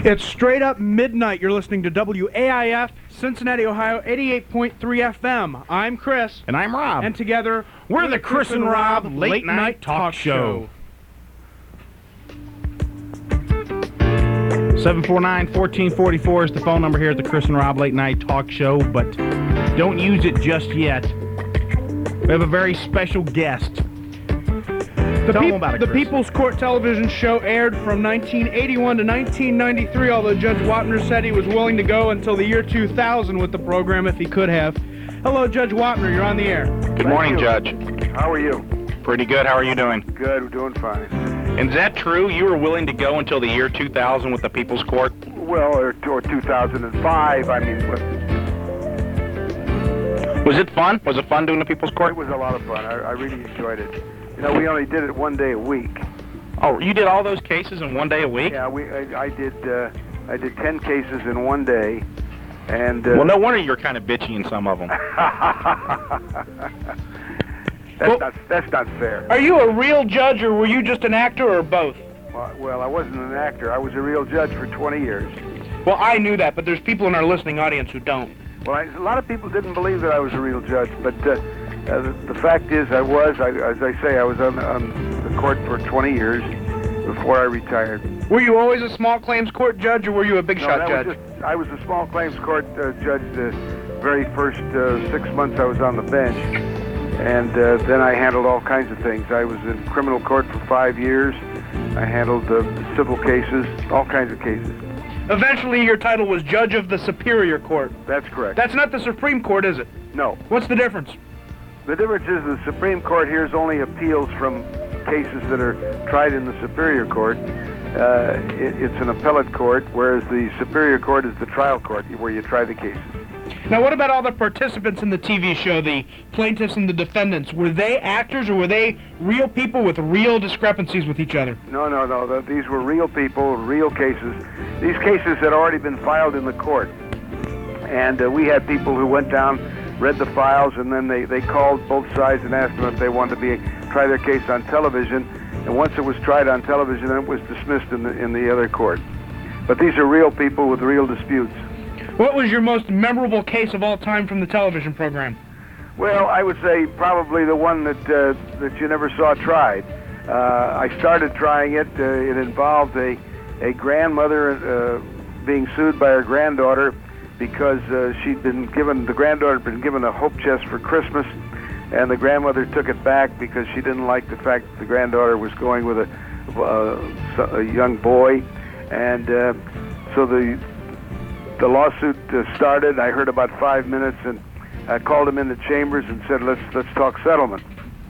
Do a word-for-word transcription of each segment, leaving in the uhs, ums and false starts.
It's straight up midnight. You're listening to W A I F, Cincinnati, Ohio, eighty-eight point three F M. I'm Chris. And I'm Rob. And together, we're, we're the Chris and Rob Late, Late Night, Night Talk, Talk Show. seven four nine, one four four four is the phone number here at the Chris and Rob Late Night Talk Show, but don't use it just yet. We have a very special guest. The, Tell peop- them about it, the Chris. People's Court television show aired from nineteen eighty-one to nineteen ninety-three, although Judge Wapner said he was willing to go until the year two thousand with the program if he could have. Hello, Judge Wapner. You're on the air. Good Thank morning, you. Judge. How are you? Pretty good. How are you doing? Good, we're doing fine. And is that true? You were willing to go until the year two thousand with the People's Court? Well, or, or two thousand five, I mean, what- Was it fun? Was it fun doing the People's Court? it was a lot of fun. I, I really enjoyed it. You know, we only did it one day a week. Oh, you did all those cases in one day a week? Yeah, we. I, I did. Uh, I did ten cases in one day, and. Uh, Well, no wonder you're kind of bitchy in some of them. that's Well- not. That's not fair. Are you a real judge, or were you just an actor, or both? Well, well, I wasn't an actor. I was a real judge for twenty years. Well, I knew that, but there's people in our listening audience who don't. Well, I, a lot of people didn't believe that I was a real judge, but uh, uh, the, the fact is, I was. I, as I say, I was on, on the court for twenty years before I retired. Were you always a small claims court judge, or were you a big No, shot that judge? was just, I was a small claims court uh, judge the very first uh, six months I was on the bench, and uh, then I handled all kinds of things. I was in criminal court for five years. I handled uh, civil cases, all kinds of cases. Eventually, your title was Judge of the Superior Court. That's correct. That's not the Supreme Court, is it? No. What's the difference? The difference is the Supreme Court hears only appeals from cases that are tried in the Superior Court. Uh, it, it's an appellate court, whereas the Superior Court is the trial court where you try the cases. Now, what about all the participants in the T V show, the plaintiffs and the defendants? Were they actors, or were they real people with real discrepancies with each other? No, no, no. The, these were real people, real cases. These cases had already been filed in the court. And uh, we had people who went down, read the files, and then they, they called both sides and asked them if they wanted to be try their case on television. And once it was tried on television, then it was dismissed in the, in the other court. But these are real people with real disputes. What was your most memorable case of all time from the television program? Well, I would say probably the one that uh, that you never saw tried. Uh, I started trying it. Uh, it involved a a grandmother uh, being sued by her granddaughter because uh, she'd been given the granddaughter had been given a hope chest for Christmas, and the grandmother took it back because she didn't like the fact that the granddaughter was going with a uh, a young boy, and uh, so the the lawsuit uh, started. I heard about five minutes and. I called him into chambers and said, let's let's talk settlement.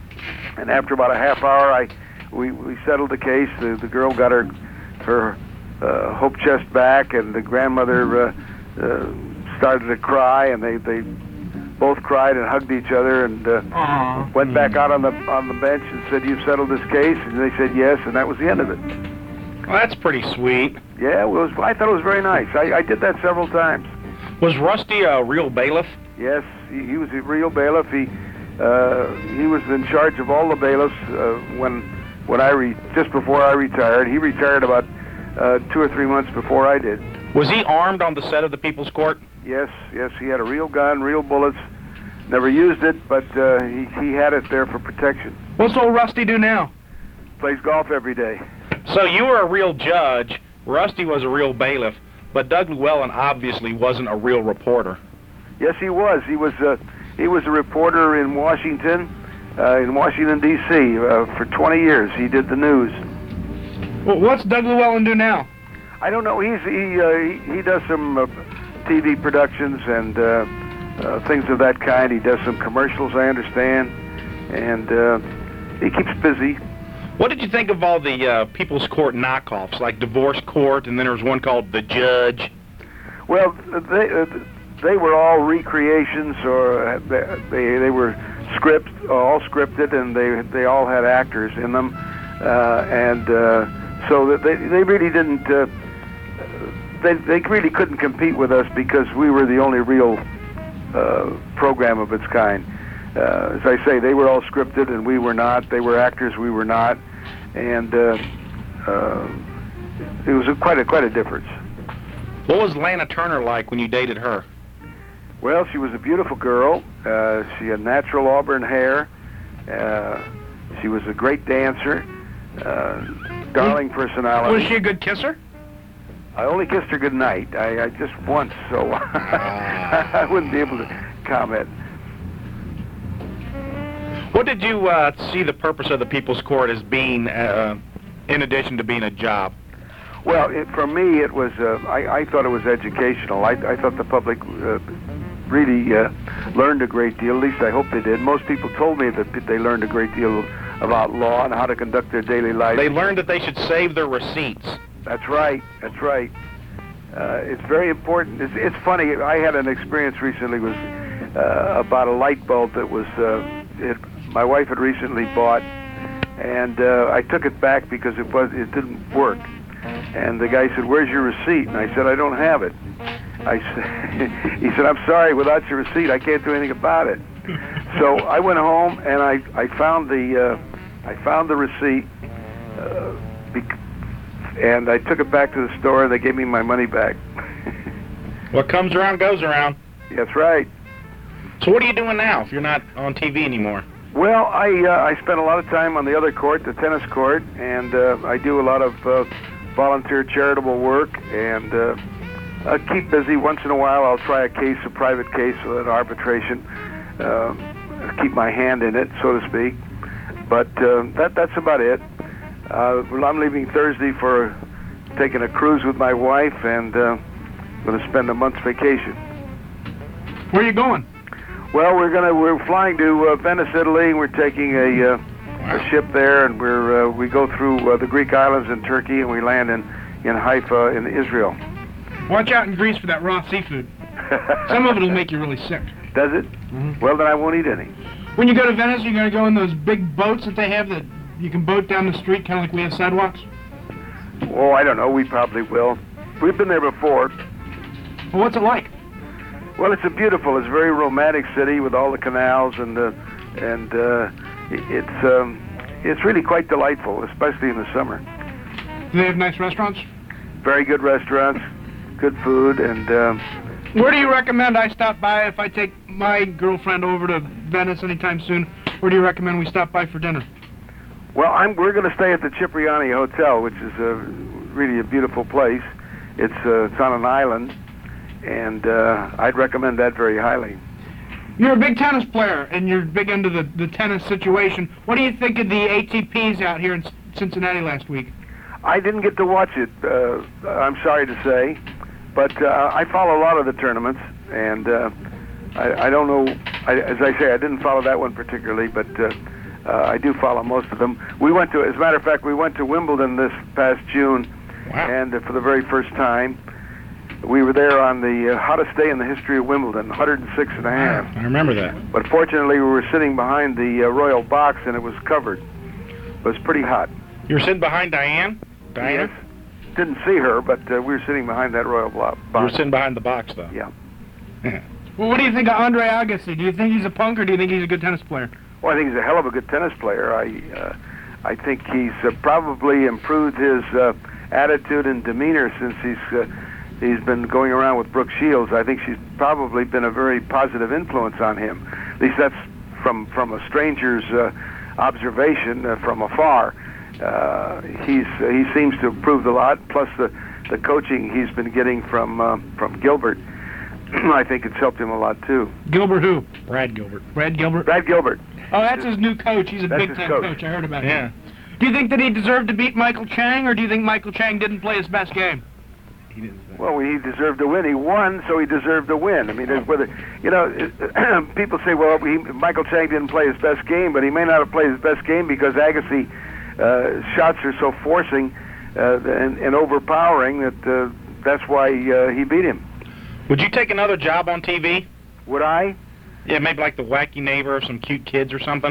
And after about a half hour, I we, we settled the case. The, the girl got her her uh, hope chest back, and the grandmother uh, uh, started to cry, and they, they both cried and hugged each other, and uh, Aww. went back out on the on the bench and said, "You've settled this case," and they said yes, and that was the end of it. Well, that's pretty sweet. Yeah, it was. I thought it was very nice. I, I did that several times. Was Rusty a real bailiff? Yes, he, he was a real bailiff. He uh, he was in charge of all the bailiffs uh, when when I re- just before I retired. He retired about uh, two or three months before I did. Was he armed on the set of the People's Court? Yes, yes, he had a real gun, real bullets. Never used it, but uh, he he had it there for protection. What's old Rusty do now? Plays golf every day. So you were a real judge, Rusty was a real bailiff, but Doug Llewellyn obviously wasn't a real reporter. Yes, he was. He was uh, he was a reporter in Washington, uh, in Washington D C uh, for twenty years. He did the news. Well, what's Doug Llewellyn do now? I don't know. He's he uh, he, he does some uh, T V productions and uh, uh, things of that kind. He does some commercials, I understand, and uh, he keeps busy. What did you think of all the uh, People's Court knockoffs, like Divorce Court, and then there was one called The Judge? Well, they uh, they were all recreations, or they they, they were script all scripted, and they they all had actors in them, uh, and uh, so that they they really didn't uh, they they really couldn't compete with us because we were the only real uh, program of its kind. Uh, as I say, they were all scripted, and we were not. They were actors, we were not, and uh, uh, it was a, quite a quite a difference. What was Lana Turner like when you dated her? Well, she was a beautiful girl. Uh, she had natural auburn hair. Uh, she was a great dancer. Uh, darling personality. Was she a good kisser? I only kissed her goodnight. I, I just once, so I wouldn't be able to comment. What did you uh, see the purpose of the People's Court as being, uh, in addition to being a job? Well, it, for me, it was. Uh, I, I thought it was educational. I, I thought the public uh, really uh, learned a great deal. At least I hope they did. Most people told me that they learned a great deal about law and how to conduct their daily life. They learned that they should save their receipts. That's right. That's right. Uh, it's very important. It's, it's funny. I had an experience recently was uh, about a light bulb that was uh, it, my wife had recently bought, and uh, I took it back because it was it didn't work. And the guy said, "Where's your receipt?" And I said, "I don't have it." I said, he said, "I'm sorry. Without your receipt, I can't do anything about it." So I went home and I I found the uh, I found the receipt. Uh, bec- And I took it back to the store, and they gave me my money back. What comes around goes around. That's right. So what are you doing now if you're not on T V anymore? Well, I uh, I spend a lot of time on the other court, the tennis court, and uh, I do a lot of uh, volunteer charitable work, and uh, I keep busy. Once in a while, I'll try a case, a private case, or an arbitration, uh, keep my hand in it, so to speak. But uh, that that's about it. Uh, well, I'm leaving Thursday for taking a cruise with my wife, and uh, going to spend a month's vacation. Where are you going? Well, we're gonna we're flying to uh, Venice, Italy. And we're taking a, uh, a ship there, and we're uh, we go through uh, the Greek islands in Turkey, and we land in in Haifa in Israel. Watch out in Greece for that raw seafood. Some of it will make you really sick. Does it? Mm-hmm. Well, then I won't eat any. When you go to Venice, you're going to go in those big boats that they have that you can boat down the street, kind of like we have sidewalks? Oh, I don't know. We probably will. We've been there before. Well, what's it like? Well, it's a beautiful, it's a very romantic city with all the canals, and uh, and uh, it's um, it's really quite delightful, especially in the summer. Do they have nice restaurants? Very good restaurants, good food, and. Um, Where do you recommend I stop by if I take my girlfriend over to Venice anytime soon? Where do you recommend we stop by for dinner? Well, I'm, we're going to stay at the Cipriani Hotel, which is a, really a beautiful place. It's uh, it's on an island, and uh, I'd recommend that very highly. You're a big tennis player, and you're big into the, the tennis situation. What do you think of the A T Ps out here in Cincinnati last week? I didn't get to watch it, uh, I'm sorry to say, but uh, I follow a lot of the tournaments, and uh, I, I don't know, I, as I say, I didn't follow that one particularly, but uh, Uh, I do follow most of them. We went to, as a matter of fact, we went to Wimbledon this past June, wow. and uh, for the very first time, we were there on the uh, hottest day in the history of Wimbledon, one hundred six and a half. I remember that. But fortunately, we were sitting behind the uh, royal box, and it was covered. It was pretty hot. You were sitting behind Diane? Diana? Yes. Didn't see her, but uh, we were sitting behind that royal box. You were sitting behind the box, though. Yeah. Well, what do you think of Andre Agassi? Do you think he's a punk, or do you think he's a good tennis player? Well, I think he's a hell of a good tennis player. I, uh, I think he's uh, probably improved his uh, attitude and demeanor since he's uh, he's been going around with Brooke Shields. I think she's probably been a very positive influence on him. At least that's from from a stranger's uh, observation uh, from afar. Uh, he's uh, he seems to have improved a lot. Plus the the coaching he's been getting from uh, from Gilbert, I think it's helped him a lot too. Gilbert who? Brad Gilbert. Brad Gilbert? Brad Gilbert. Oh, that's his new coach. He's a That's big his time coach. coach. I heard about Yeah. him. Do you think that he deserved to beat Michael Chang, or do you think Michael Chang didn't play his best game? He didn't. Well, he deserved to win. He won, so he deserved to win. I mean, there's whether you know, people say, well, he, Michael Chang didn't play his best game, but he may not have played his best game because Agassi uh, shots are so forcing uh, and, and overpowering that uh, that's why uh, he beat him. Would you take another job on T V? Would I? Yeah, maybe like the wacky neighbor of some cute kids or something.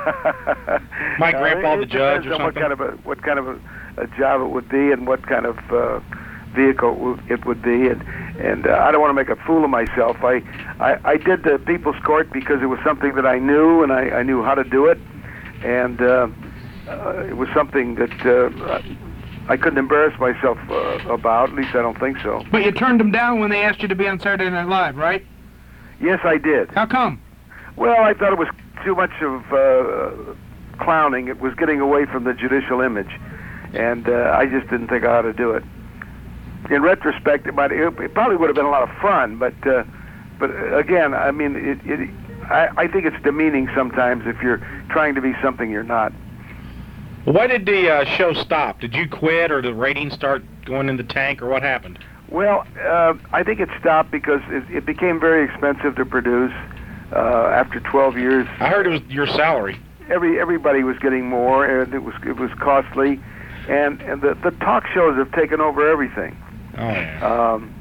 My grandpa the judge or on what something? kind of a what kind of a, a job it would be and what kind of uh, vehicle it would be, and and uh, I don't want to make a fool of myself. I, I I did the People's Court because it was something that I knew and I, I knew how to do it, and uh, uh, it was something that uh, I couldn't embarrass myself uh, about. At least I don't think so. But you turned them down when they asked you to be on Saturday Night Live, right? Yes, I did. How come? Well, I thought it was too much of uh, clowning. It was getting away from the judicial image, and uh, I just didn't think I ought to do it. In retrospect, it might it probably would have been a lot of fun, but uh, but again, I mean, it, it I, I think it's demeaning sometimes if you're trying to be something you're not. Well, why did the uh, show stop? Did you quit, or the ratings start going in the tank, or what happened? Well, uh, I think it stopped because it, it became very expensive to produce. Uh, after twelve years, I heard it was your salary. Every everybody was getting more, and it was it was costly, and and the the talk shows have taken over everything. Oh yeah. Um,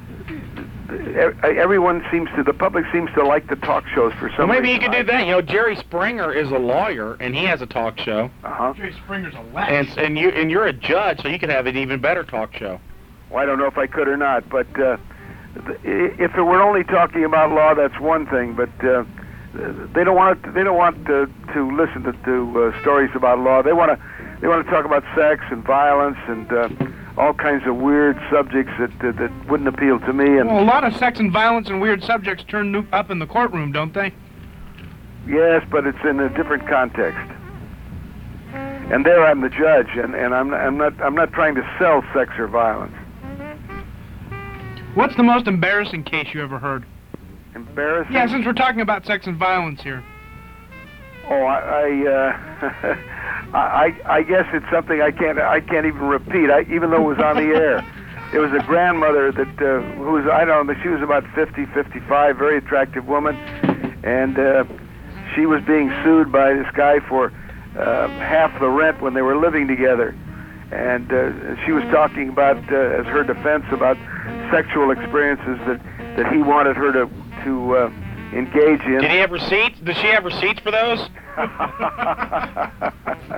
everyone seems to, the public seems to like the talk shows for some Well, maybe reason. you could do that. You know, Jerry Springer is a lawyer, and he has a talk show. Uh-huh. Jerry Springer's a laugh. And and you and you're a judge, so you could have an even better talk show. Well, I don't know if I could or not, but uh, if it were only talking about law, that's one thing. But uh, they don't want to, they don't want to, to listen to, to uh, stories about law. They want to they want to talk about sex and violence and uh, all kinds of weird subjects that uh, that wouldn't appeal to me. And well, a lot of sex and violence and weird subjects turn up in the courtroom, don't they? Yes, but it's in a different context. And there, I'm the judge, and, and I'm I'm not I'm not trying to sell sex or violence. What's the most embarrassing case you ever heard? Embarrassing? Yeah, since we're talking about sex and violence here. Oh, I I, uh, I I guess it's something I can't I can't even repeat. I, even though it was on the air, it was a grandmother that uh, who was I don't know she was about fifty, fifty-five, very attractive woman, and uh, she was being sued by this guy for uh, half the rent when they were living together, and uh, she was talking about uh, as her defense about sexual experiences that that he wanted her to to uh, engage in. Did he have receipts? Does she have receipts for those? uh,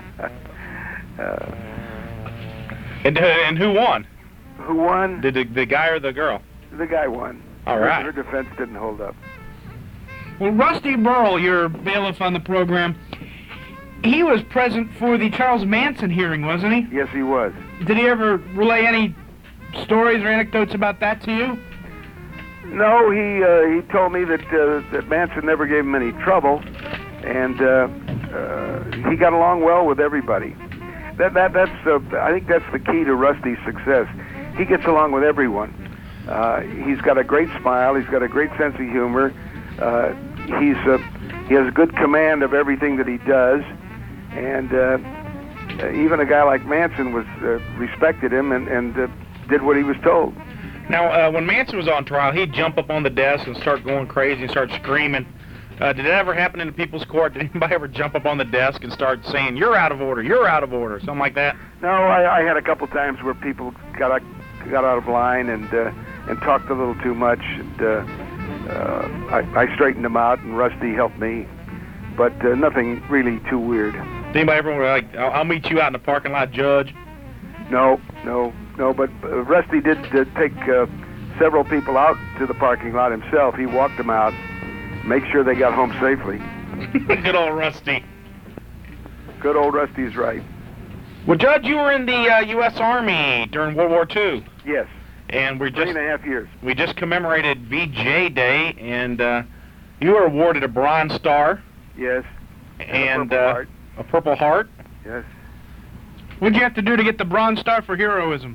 and uh, and who won? Who won? Did the, the guy or the girl? The guy won. All right. Her, her defense didn't hold up. Well, Rusty Burrell, your bailiff on the program, he was present for the Charles Manson hearing, wasn't he? Yes, he was. Did he ever relay any stories or anecdotes about that to you? No, he uh, he told me that uh, that Manson never gave him any trouble, and uh, uh, he got along well with everybody. That that that's uh, I think that's the key to Rusty's success. He gets along with everyone. Uh, he's got a great smile. He's got a great sense of humor. Uh, he's uh, he has good command of everything that he does, and uh, even a guy like Manson was uh, respected him and and uh, did what he was told. Now, uh, when Manson was on trial, he'd jump up on the desk and start going crazy and start screaming. Uh, did that ever happen in the People's Court? Did anybody ever jump up on the desk and start saying, "You're out of order, you're out of order," something like that? No, I, I had a couple times where people got out, got out of line and uh, and talked a little too much. And, uh, uh, I, I straightened them out, and Rusty helped me, but uh, nothing really too weird. Did anybody ever like, I'll, I'll meet you out in the parking lot, Judge? No, no, no, but uh, Rusty did uh, take uh, several people out to the parking lot himself. He walked them out, make sure they got home safely. Good old Rusty. Good old Rusty's right. Well, Judge, you were in the uh, U S Army during World War Two. Yes. And we Three just and a half years. we just commemorated V J Day, and uh, you were awarded a Bronze Star. Yes. And, and a Purple uh, Heart. a Purple Heart. Yes. What'd you have to do to get the Bronze Star for heroism?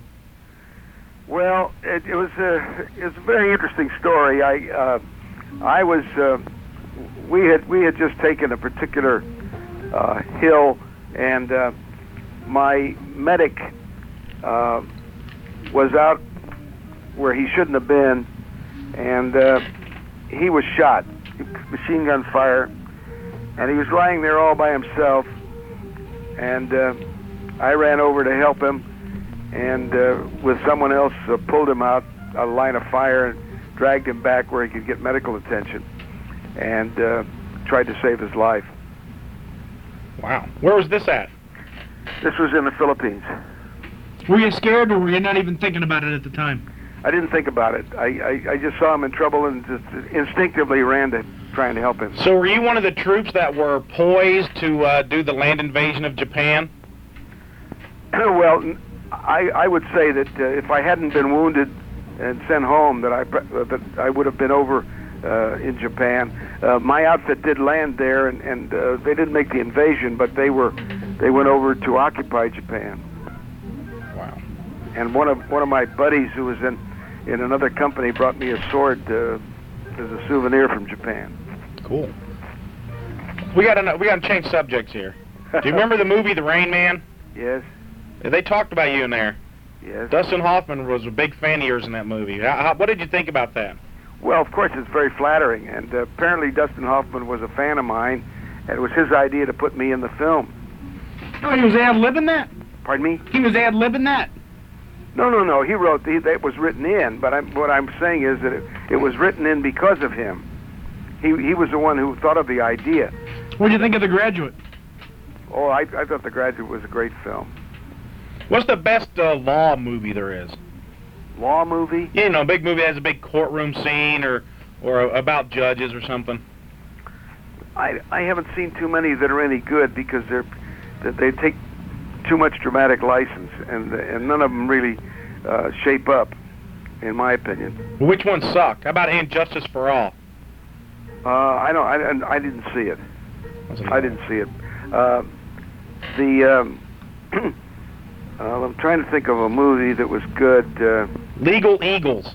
Well, it, it was a it was a very interesting story. I uh, I was uh, we had we had just taken a particular uh, hill, and uh, my medic uh, was out where he shouldn't have been, and uh, he was shot, machine gun fire, and he was lying there all by himself, and uh, I ran over to help him, and uh, with someone else uh, pulled him out a line of fire and dragged him back where he could get medical attention, and uh, tried to save his life. Wow. Where was this at? This was in the Philippines. Were you scared, or were you not even thinking about it at the time? I didn't think about it. I, I, I just saw him in trouble and just instinctively ran to trying to help him. So were you one of the troops that were poised to uh, do the land invasion of Japan? Well, n- I, I would say that uh, if I hadn't been wounded and sent home, that I uh, that I would have been over uh, in Japan. Uh, my outfit did land there, and, and uh, they didn't make the invasion, but they were they went over to occupy Japan. Wow. And one of one of my buddies who was in in another company brought me a sword uh, as a souvenir from Japan. Cool. We got to we got to change subjects here. Do you remember the movie The Rain Man? Yes. They talked about you in there. Yes. Dustin Hoffman was a big fan of yours in that movie. How, how, what did you think about that? Well, of course, it's very flattering, and uh, apparently Dustin Hoffman was a fan of mine, and it was his idea to put me in the film. Oh, he was ad-libbing that? Pardon me? He was ad-libbing that? No, no, no. He wrote the, that was written in, but I'm, what I'm saying is that it, it was written in because of him. He he was the one who thought of the idea. What do you think of The Graduate? Oh, I, I thought The Graduate was a great film. What's the best uh, law movie there is? Law movie? You know, a big movie that has a big courtroom scene, or or about judges or something. I I haven't seen too many that are any good because they're that they take too much dramatic license, and and none of them really uh, shape up, in my opinion. Which ones suck? How about And Justice for All? Uh, I don't. I, I didn't see it. I didn't see it. Uh, the um, uh, I'm trying to think of a movie that was good. Uh, Legal Eagles.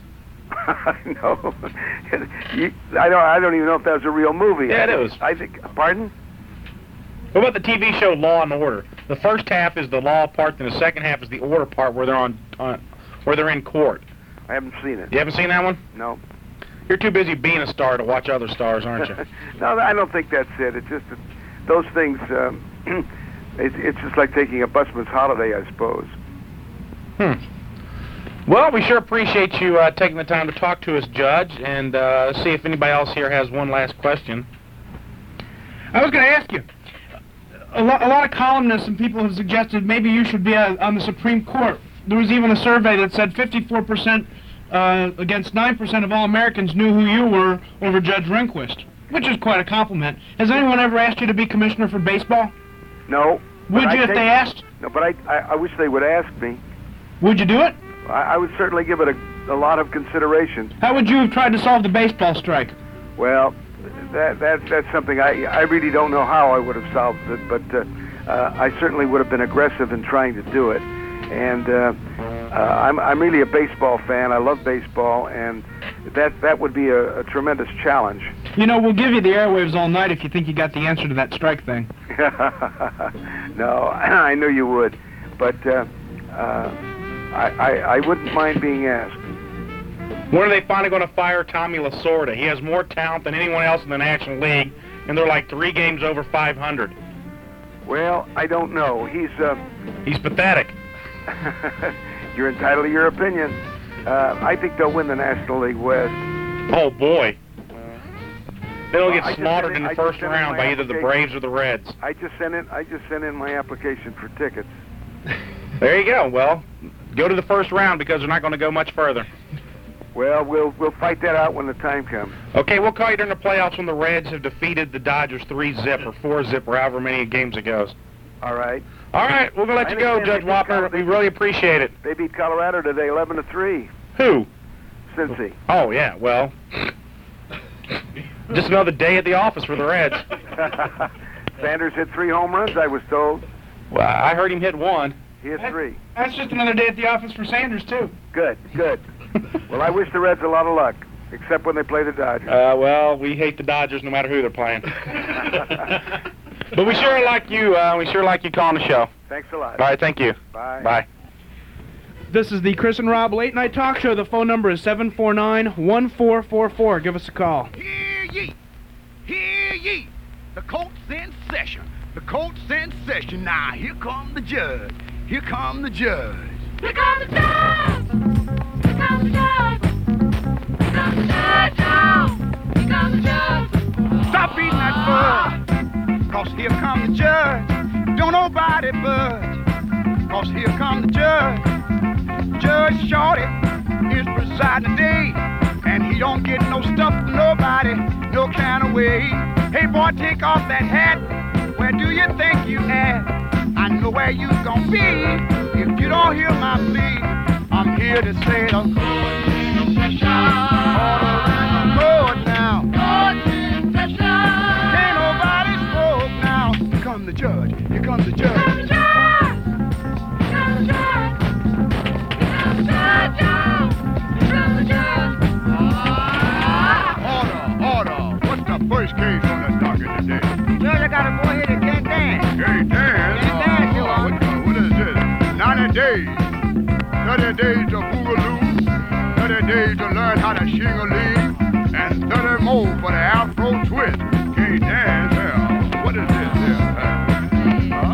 no, you, I don't. I don't even know if that was a real movie. Yeah, I, it is. I think. Pardon? What about the T V show Law and Order? The first half is the law part, and the second half is the order part, where they're on, on where they're in court. I haven't seen it. You haven't seen that one? No. You're too busy being a star to watch other stars, aren't you? No, I don't think that's it. It's just that those things. Um, it, it's just like taking a busman's holiday, I suppose. Hmm. Well, we sure appreciate you uh, taking the time to talk to us, Judge, and uh, see if anybody else here has one last question. I was going to ask you. A, lo- a lot of columnists and people have suggested maybe you should be uh, on the Supreme Court. There was even a survey that said fifty-four percent uh, against nine percent of all Americans knew who you were over Judge Rehnquist, which is quite a compliment. Has anyone ever asked you to be commissioner for baseball? No. Would you I if take, they asked? No, but I, I, I wish they would ask me. Would you do it? I, I would certainly give it a, a lot of consideration. How would you have tried to solve the baseball strike? Well, that that that's something I I really don't know how I would have solved it, but uh, uh, I certainly would have been aggressive in trying to do it. And uh, uh, I'm I'm really a baseball fan. I love baseball, and that that would be a, a tremendous challenge. You know, we'll give you the airwaves all night if you think you got the answer to that strike thing. No, I knew you would, but uh, uh, I, I I wouldn't mind being asked. When are they finally going to fire Tommy Lasorda? He has more talent than anyone else in the National League, and they're like three games over five hundred. Well, I don't know. He's uh, He's pathetic. You're entitled to your opinion. Uh, I think they'll win the National League West. Oh, boy. They'll Well, get I just slaughtered sent in in- the I first just sent in round my by either the application. Braves or the Reds. I just sent in. I just sent in my application for tickets. There you go. Well, go to the first round because they're not going to go much further. Well, we'll we'll fight that out when the time comes. Okay, we'll call you during the playoffs when the Reds have defeated the Dodgers three zip or four zip or however many games it goes. All right. All right, we're going to let I you go, understand Judge they beat Wapner. Col- We really appreciate it. They beat Colorado today, eleven to three. Who? Cincy. Oh, yeah, well, just another day at the office for the Reds. Sanders hit three home runs, I was told. Well, I heard him hit one. He hit three. That's just another day at the office for Sanders, too. Good, good. Well, I wish the Reds a lot of luck, except when they play the Dodgers. Uh, well, we hate the Dodgers no matter who they're playing. But we sure like you. Uh, we sure like you calling the show. Thanks a lot. All right, thank you. Bye. Bye. This is the Chris and Rob Late Night Talk Show. The phone number is seven four nine, one four four four. Give us a call. Hear ye! Hear ye! The court's in session. The court's in session. Now, here come the judge. Here come the judge. Here comes the judge! Here comes the judge! Here comes the judge! Oh! Here comes the judge! Stop beating that bud. Cause here come the judge. Don't nobody budge. Cause here come the judge. Judge Shorty is presiding today. And he don't get no stuff from nobody, no kind of way. Hey boy, take off that hat. Where do you think you at? I know where you gonna be if you don't hear my hear they say the court in session. Court now. Court in session. Ain't nobody spoke now. Here comes the judge. Here comes the judge. Come the judge. Come the judge. Come the judge. Come the judge. Order, order. What's the first case on the docket today? Judge, I got a boy here that can't dance. Hey, Dan. Can't dance, Your Uh, Honor. what, what is this? ninety days. thirty days to boogaloo. thirty days to learn how to shing-a-ling. And thirty more for the Afro twist. Can't dance, hell. What is this here? Huh?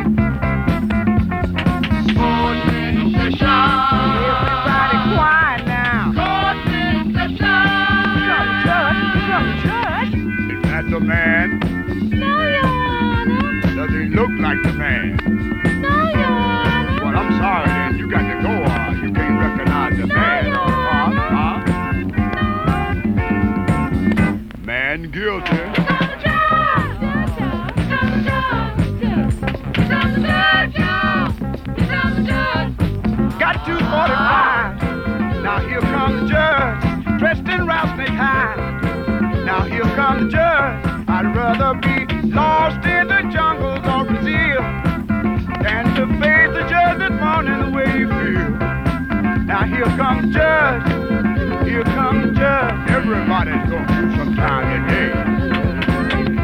Court in session. Everybody quiet now. Court in session. Come the judge. Come the judge. Is that the man? No, Your Honor. Does he look like the man? No, Your Honor. Well, I'm sorry then. You got to go on. You can't recognize the man. Your Huh? Huh? Man guilty. Come the judge. Come the judge. Come the judge. Come the judge. Got two forty-five. Now here comes the judge, dressed in rattlesnake hide. Now here comes the judge. I'd rather be lost in the jungles of Brazil than to face the judge this morning the way you feel. Now here comes the judge. Here comes the judge. Everybody's going through some time today.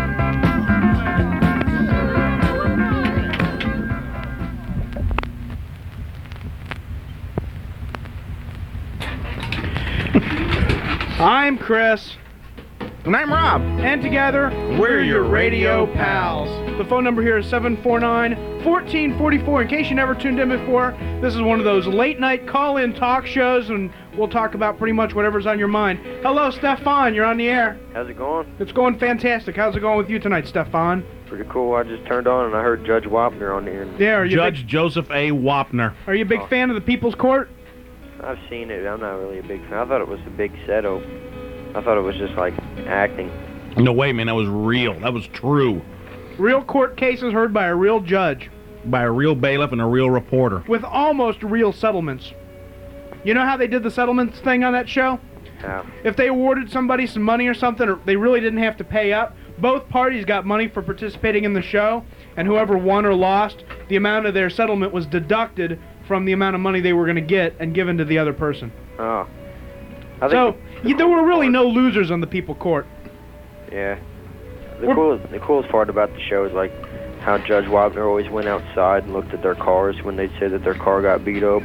I'm Chris, And I'm Rob. and together, We're your radio pals. The phone number here is seven four nine, one four four four. In case you never tuned in before, this is one of those late-night call-in talk shows, and we'll talk about pretty much whatever's on your mind. Hello, Stefan, you're on the air. How's it going? It's going fantastic. How's it going with you tonight, Stefan? Pretty cool. I just turned on and I heard Judge Wapner on there. And Yeah, are you, Judge Joseph A. Wapner. big, are you a big fan of the People's Court? I've seen it. I'm not really a big fan. I thought it was a big setup. I thought it was just like acting. No, wait, man, that was real. That was true. Real court cases heard by a real judge By a real bailiff and a real reporter. with almost real settlements. You know how they did the settlements thing on that show? How? If they awarded somebody some money or something, or they really didn't have to pay up, both parties got money for participating in the show, and whoever won or lost, the amount of their settlement was deducted from the amount of money they were going to get and given to the other person. Oh. I think So the you, there were coolest really part- no losers on the People Court. Yeah. The We're- coolest, the coolest part about the show is like how Judge Wapner always went outside and looked at their cars when they'd say that their car got beat up.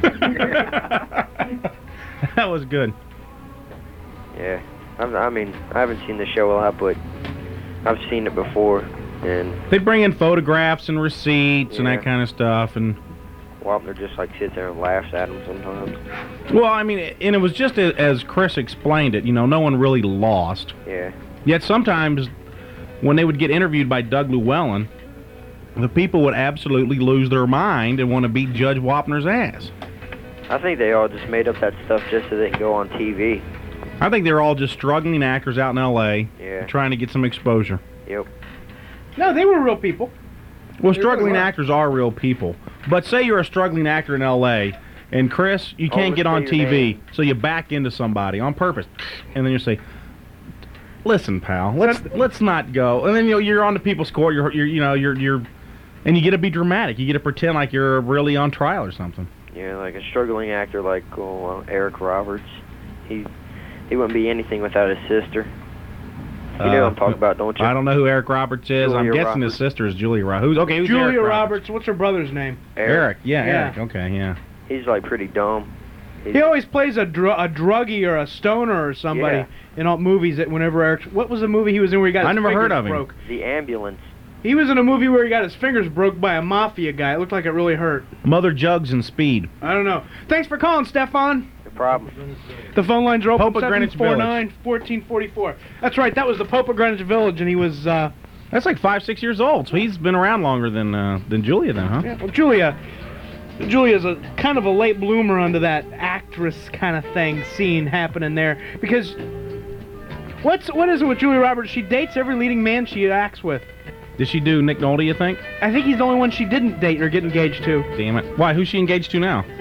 That was good. Yeah. I've, I mean, I haven't seen the show a lot, but I've seen it before. And They bring in photographs and receipts and Yeah. that kind of stuff. And Wapner just like sits there and laughs at them sometimes. well, I mean, and it was just a, as Chris explained it. You know, no one really lost. Yeah. Yet sometimes, when they would get interviewed by Doug Llewellyn, the people would absolutely lose their mind and want to beat Judge Wapner's ass. I think they all just made up that stuff just so they can go on T V. I think they're all just struggling actors out in L A Yeah. trying to get some exposure. Yep. No, they were real people. Well, They struggling really were. actors are real people. But say you're a struggling actor in L A, and Chris, you can't Always get on say T your V, name. so you back into somebody on purpose, and then you say, "Listen, pal, let's let's not go." And then you know you're on the People's Court. You're you're you know you're you're, and you get to be dramatic. You get to pretend like you're really on trial or something. Yeah, like a struggling actor like oh, uh, Eric Roberts. He he wouldn't be anything without his sister. You know Uh, what I'm talking about, don't you? I don't know who Eric Roberts is. I'm Julia guessing his Roberts. sister is Julia Roberts. Who's okay? Who's Julia Eric Roberts. What's her brother's name? Eric. Yeah, Yeah. Eric. Okay, yeah. He's like pretty dumb. He's, He always plays a dr- a druggie or a stoner or somebody Yeah. in all movies. That whenever Eric, what was the movie he was in where he got his I never fingers heard of him. broke? the ambulance. He was in a movie where he got his fingers broke by a mafia guy. It looked like it really hurt. Mother Jugs and Speed. I don't know. Thanks for calling, Stefan. No problem. The phone lines are open. Pope of Greenwich seven four nine, one four four four. That's right. That was the Pope of Greenwich Village, and he was. Uh, That's like five, six years old. So he's been around longer than uh, than Julia, then, huh? yeah, well, Julia. Julia's a kind of a late bloomer onto that actress kind of thing scene happening there because. What's what is it with Julia Roberts? She dates every leading man she acts with. Did she do Nick Nolte, you think? I think he's the only one she didn't date or get engaged to. Damn it. Why? Who's she engaged to now?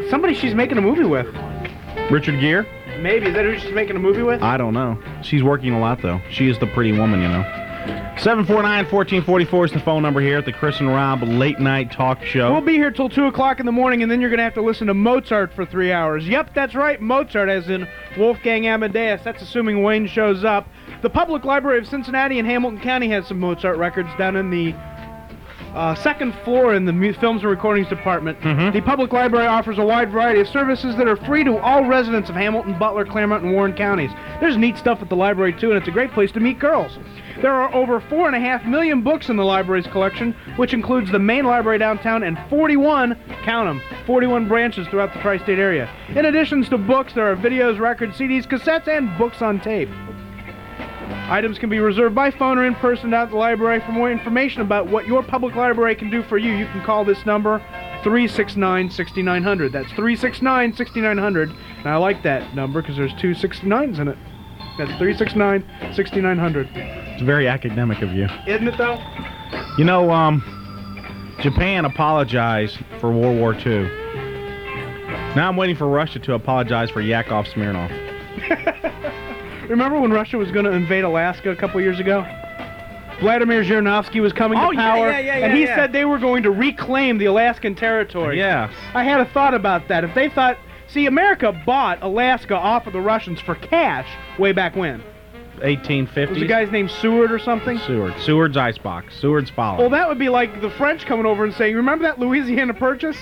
somebody she's making a movie with. Richard Gere? Maybe. Is that who she's making a movie with? I don't know. She's working a lot, though. She is the pretty woman, you know. seven four nine, one four four four is the phone number here at the Chris and Rob Late Night Talk Show. We'll be here till two o'clock in the morning, and then you're going to have to listen to Mozart for three hours. Yep, that's right, Mozart, as in Wolfgang Amadeus. That's assuming Wayne shows up. The Public Library of Cincinnati and Hamilton County has some Mozart records down in the uh, second floor in the mu- Films and Recordings Department. Mhm. The Public Library offers a wide variety of services that are free to all residents of Hamilton, Butler, Claremont, and Warren counties. There's neat stuff at the library, too, and it's a great place to meet girls. There are over four and a half million books in the library's collection, which includes the main library downtown and forty-one, count them, forty-one branches throughout the tri-state area. In addition to books, there are videos, records, C Ds, cassettes, and books on tape. Items can be reserved by phone or in person at the library. For more information about what your public library can do for you, you can call this number, three six nine, six nine zero zero. That's three six nine, six nine zero zero. And I like that number because there's two sixty-nines in it. That's three six nine, six nine zero zero. It's very academic of you. Isn't it, though? You know, um, Japan apologized for World War Two. Now I'm waiting for Russia to apologize for Yakov Smirnov. Remember when Russia was going to invade Alaska a couple years ago? Vladimir Zhirinovsky was coming Oh, to yeah, power, yeah, yeah, and yeah, he yeah. said they were going to reclaim the Alaskan territory. Yeah. I had a thought about that. If they thought... See, America bought Alaska off of the Russians for cash way back when. eighteen Was fifties. the guy's name Seward or something? Seward. Seward's icebox. Seward's follow. Well, that would be like the French coming over and saying, remember that Louisiana Purchase?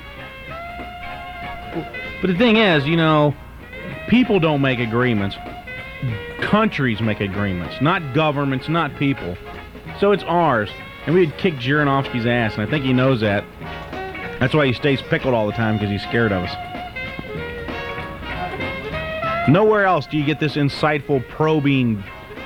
But the thing is, you know, people don't make agreements. Countries make agreements, not governments, not people. So it's ours. And we'd kick Zhirinovsky's ass, and I think he knows that. That's why he stays pickled all the time, because he's scared of us. Nowhere else do you get this insightful, probing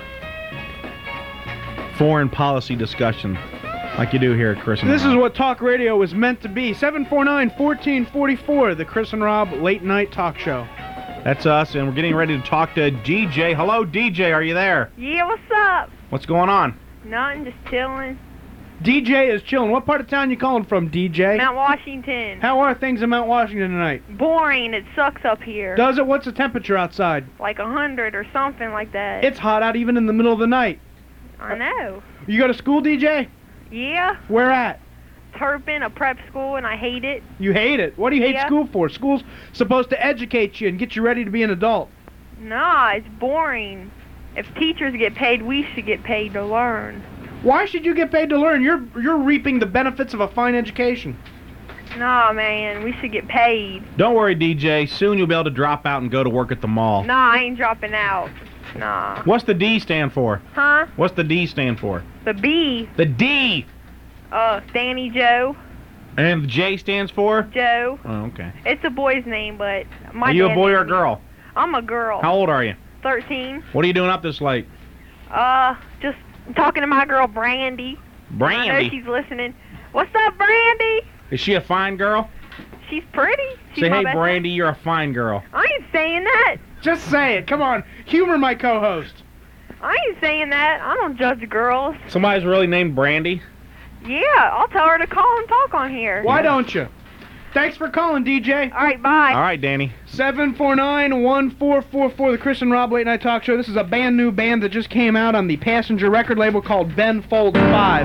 foreign policy discussion like you do here at Chris and This Rob. is what talk radio was meant to be. seven four nine, one four four four, the Chris and Rob Late Night Talk Show. That's us, and we're getting ready to talk to D J. Hello, D J, are you there? Yeah, what's up? What's going on? Nothing, just chilling. D J is chilling. What part of town you calling from, D J? Mount Washington. How are things in Mount Washington tonight? Boring. It sucks up here. Does it? What's the temperature outside? Like a hundred or something like that. It's hot out even in the middle of the night. I know. You go to school, D J? Yeah. Where at? Turpin, a prep school, and I hate it. You hate it. What do you hate Yeah. school for? School's supposed to educate you and get you ready to be an adult. Nah, it's boring. If teachers get paid, we should get paid to learn. Why should you get paid to learn? You're you're reaping the benefits of a fine education. Nah, man, we should get paid. Don't worry, D J. Soon you'll be able to drop out and go to work at the mall. Nah, I ain't dropping out. Nah. What's the D stand for? Huh? What's the D stand for? The B, The D! uh, Danny Joe. And the J stands for? Joe. Oh, okay. It's a boy's name, but my Are you a dad boy or a named me- girl? I'm a girl. How old are you? thirteen. What are you doing up this late? Uh, just talking to my girl Brandy. I know Brandy. she's listening. What's up, Brandy? Is she a fine girl? She's pretty. She's Say, my hey, best Brandy, you're a fine girl. friend. I ain't saying that. Just say it. Come on. Humor my co-host. I ain't saying that. I don't judge girls. Somebody's really named Brandy? Yeah, I'll tell her to call and talk on here. Why don't you? Thanks for calling, D J. All right, bye. All right, Danny. seven four nine, one four four four, the Chris and Rob Late Night Talk Show. This is a brand new band that just came out on the Passenger record label called Ben Folds five.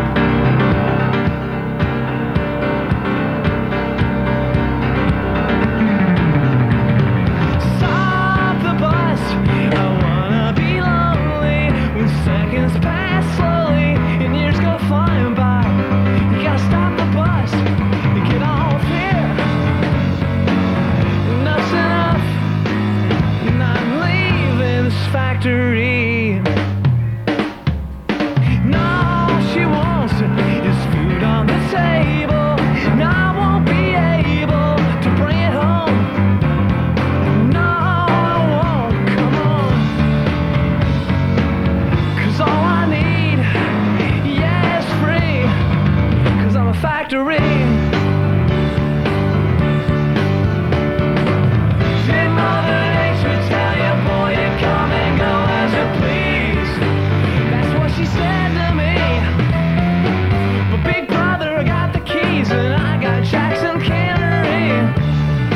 Stop the bus. I wanna be lonely when seconds pass slowly and years go flying by. You gotta stop the bus and get off here. Enough's enough. And I'm leaving this factory. No, all she wants is food on the table, and I won't be able to bring it home. No, I won't, come on. 'Cause all I need, yeah, is free. 'Cause I'm a factory. Did Mother Nature tell you, boy, you come and go as you please? That's what she said to me. But Big Brother got the keys, and I got Jackson Cannery.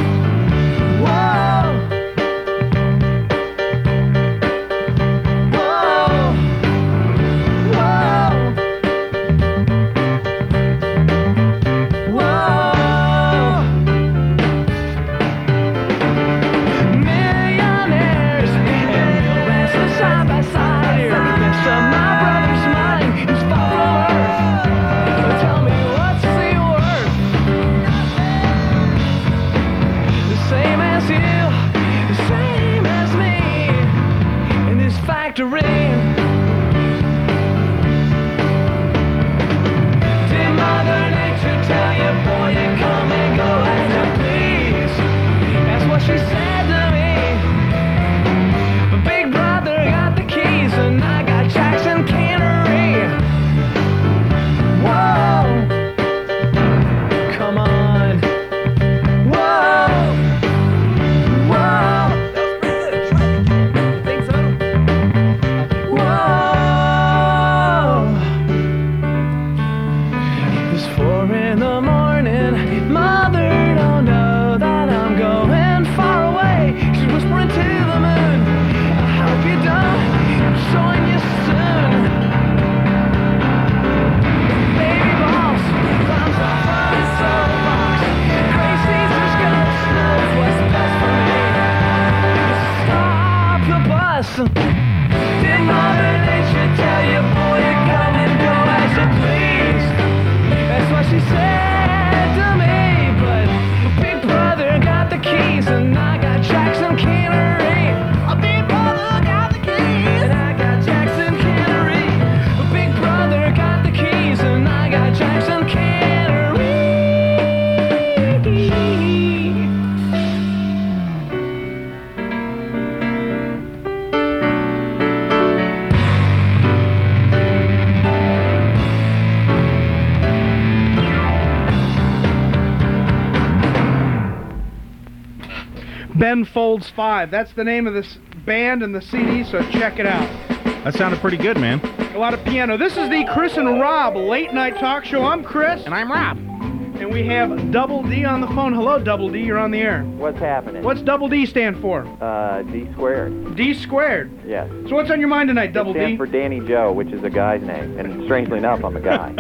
dead to me, but Big Brother got the keys and I got Jackson Cannery. A Big Brother got the keys and I got Jackson Cannery. A Big Brother got the keys and I got Jackson Cannery. Ben Folds five. That's the name of this band and the C D, so check it out. That sounded pretty good, man. A lot of piano. This is the Chris and Rob late night talk show. I'm Chris. And I'm Rob. And we have Double D on the phone. Hello, Double D. You're on the air. What's happening? What's Double D stand for? Uh, D squared. D squared. Yes. So what's on your mind tonight, Double It stands D? for Danny Joe, which is a guy's name. And strangely enough, I'm a guy.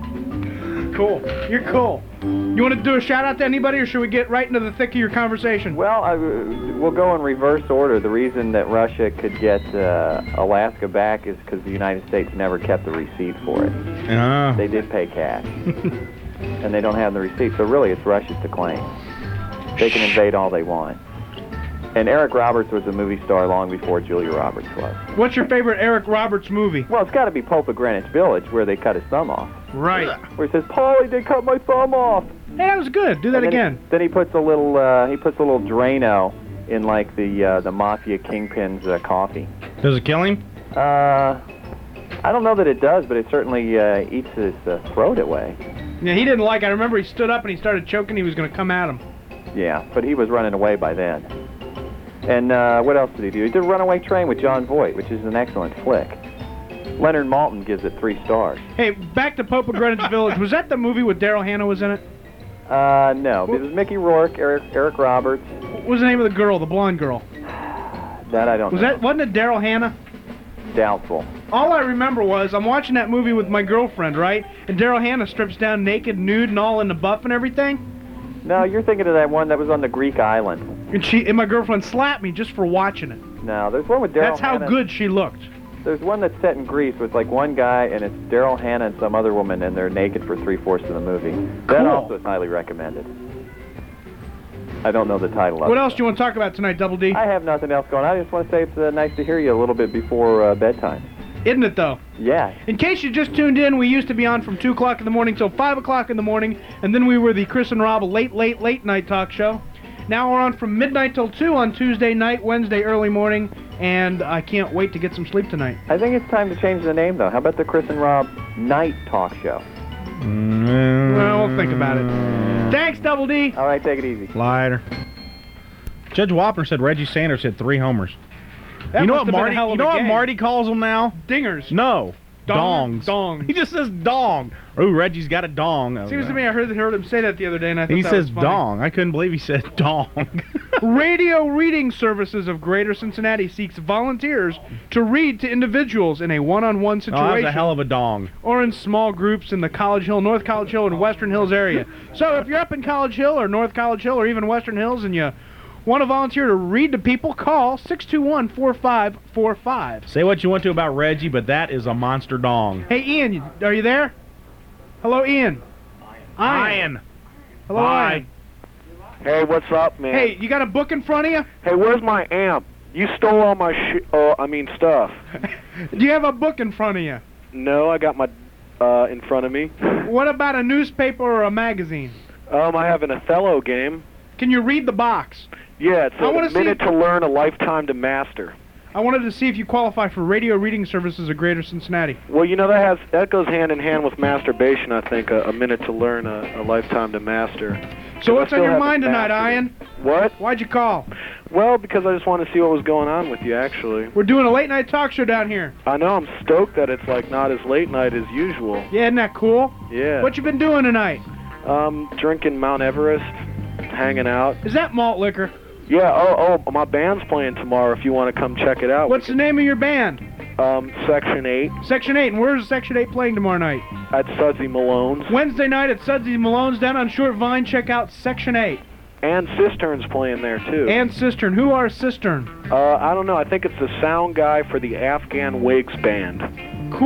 Cool. You're cool. You want to do a shout out to anybody, or should we get right into the thick of your conversation? Well, I, we'll go in reverse order. The reason that Russia could get uh, Alaska back is because the United States never kept the receipt for it. Uh. They did pay cash. And they don't have the receipt, so really it's Russia's to claim. They can invade all they want. And Eric Roberts was a movie star long before Julia Roberts was. What's your favorite Eric Roberts movie? Well, it's got to be Pope of Greenwich Village, where they cut his thumb off. Right. Where he says, "Paulie, they cut my thumb off." Hey, that was good. Do that And then again. He, then he puts a little, uh, he puts a little Drano in like the uh, the mafia kingpin's uh, coffee. Does it kill him? Uh, I don't know that it does, but it certainly uh, eats his uh, throat away. Yeah, he didn't like. I remember he stood up and he started choking. He was going to come at him. Yeah, but he was running away by then. And uh, what else did he do? He did Runaway Train with John Voight, which is an excellent flick. Leonard Maltin gives it three stars. Hey, back to Pope of Greenwich Village. Was that the movie with Daryl Hannah was in it? Uh, no. It was Mickey Rourke, Eric, Eric Roberts. What was the name of the girl, the blonde girl? That I don't Was know. that wasn't it Daryl Hannah? Doubtful. All I remember was I'm watching that movie with my girlfriend, right? And Daryl Hannah strips down naked, nude, and all in the buff and everything. No, you're thinking of that one that was on the Greek island. And she and my girlfriend slapped me just for watching it. No, there's one with Daryl That's how Hannah. good she looked. There's one that's set in Greece with like one guy, and it's Daryl Hannah and some other woman, and they're naked for three-fourths of the movie. That Cool. also is highly recommended. I don't know the title of What it. else do you want to talk about tonight, Double D? I have nothing else going on. I just want to say it's uh, nice to hear you a little bit before uh, bedtime. Isn't it, though? Yeah. In case you just tuned in, we used to be on from two o'clock in the morning till five o'clock in the morning, and then we were the Chris and Rob late, late, late night talk show. Now we're on from midnight till two on Tuesday night, Wednesday early morning, and I can't wait to get some sleep tonight. I think it's time to change the name, though. How about the Chris and Rob Night Talk Show? Well, we'll think about it. Thanks, Double D. All right, take it easy. Lighter. Judge Wapner said Reggie Sanders hit three homers. That you know must what have been a Marty? hell of You know a what game. Marty calls them now? Dingers. No. Dong- Dongs. dongs. He just says dong. Ooh, Reggie's got a dong. Seems to me I heard, heard him say that the other day, and I thought He that says was funny. dong. I couldn't believe he said dong. Radio Reading Services of Greater Cincinnati seeks volunteers to read to individuals in a one-on-one Oh, situation. that's a hell of a dong. Or in small groups in the College Hill, North College Hill, and Western Hills area. So if you're up in College Hill or North College Hill or even Western Hills and you want to volunteer to read to people, call six two one, four five four five. Say what you want to about Reggie, but that is a monster dong. Hey, Ian, you- are you there? Hello, Ian. Ian. Hello, Bye. Ian. Hey, what's up, man? Hey, you got a book in front of you? Hey, where's my amp? You stole all my sh- uh, I mean stuff. Do you have a book in front of you? No, I got my uh in front of me. What about a newspaper or a magazine? Um, I have an Othello game. Can you read the box? Yeah, it's I a wanna see minute if- to learn, a lifetime to master. I wanted to see if you qualify for Radio Reading Services of Greater Cincinnati. Well, you know that has that goes hand in hand with masturbation. I think a, a minute to learn, a, a lifetime to master. So I what's on still your haven't mind tonight, mastered Ian? it. What? Why'd you call? Well, because I just want to see what was going on with you, actually. We're doing a late night talk show down here. I know I'm stoked that it's like not as late night as usual. Yeah, isn't that cool? Yeah. What you been doing tonight? Um, drinking Mount Everest, hanging out. Is that malt liquor? Yeah, oh, oh, my band's playing tomorrow if you want to come check it out. What's the name of your band? Um, Section eight Section eight. And where's Section eight playing tomorrow night? at Sudsy Malone's. Wednesday night at Sudsy Malone's down on Short Vine. Check out Section eight. And Cistern's playing there, too. And Cistern. Who are Cistern? Uh, I don't know. I think it's the sound guy for the Afghan Wigs band. Cool.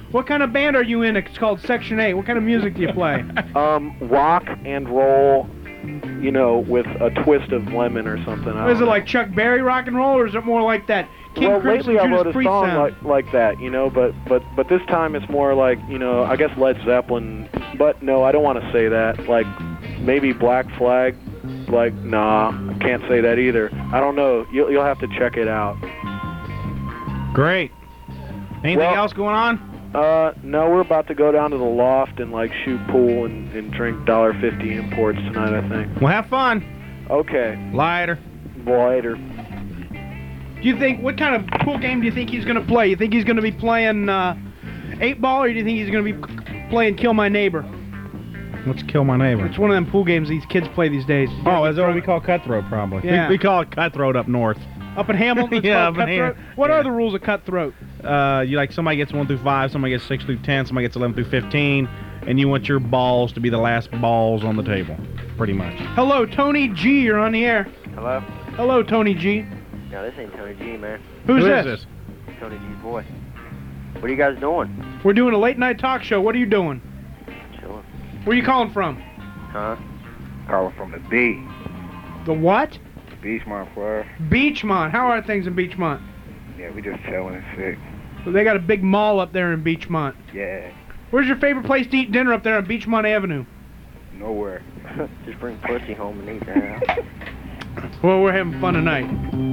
What kind of band are you in? It's called Section eight. What kind of music do you play? Um, rock and roll, you know, with a twist of lemon or something. I Is don't it like Chuck Berry rock and roll, or is it more like that King well, Crimson lately I Judas wrote a Priest song sound? like like that, you know, but but but this time it's more like, you know, I guess Led Zeppelin. But no, I don't want to say that. Like maybe Black Flag. Like nah, I can't say that either. I don't know. You'll you'll have to check it out. Great. Anything Well- else going on? Uh, no, we're about to go down to the loft and like shoot pool and, and drink one dollar fifty imports tonight, I think. Well, have fun. Okay. Later. Later. Do you think, what kind of pool game do you think he's going to play? You think he's going to be playing uh, eight ball, or do you think he's going to be playing Kill My Neighbor? Let's kill my neighbor. It's one of them pool games these kids play these days. Oh, is that what we call cutthroat, probably? Yeah. We, we call it cutthroat up north. Up in Hamilton, it's Yeah, called up in cutthroat. Ham- What yeah. are the rules of cutthroat? Uh, you like somebody gets one through five, somebody gets six through ten, somebody gets eleven through fifteen, and you want your balls to be the last balls on the table, pretty much. Hello, Tony G. You're on the air. Hello? Hello, Tony G. No, this ain't Tony G, man. Who's Who this? is this? Tony G's boy. What are you guys doing? We're doing a late night talk show. What are you doing? Chilling. Where are you calling from? Huh? Calling from the B. The what? Beachmont, Florida. Beachmont. How are things in Beachmont? Yeah, we just chilling and sick. Well, they got a big mall up there in Beachmont. Yeah, Where's your favorite place to eat dinner up there on Beachmont Avenue? nowhere. Just bring pussy home and eat that. Well, we're having fun tonight.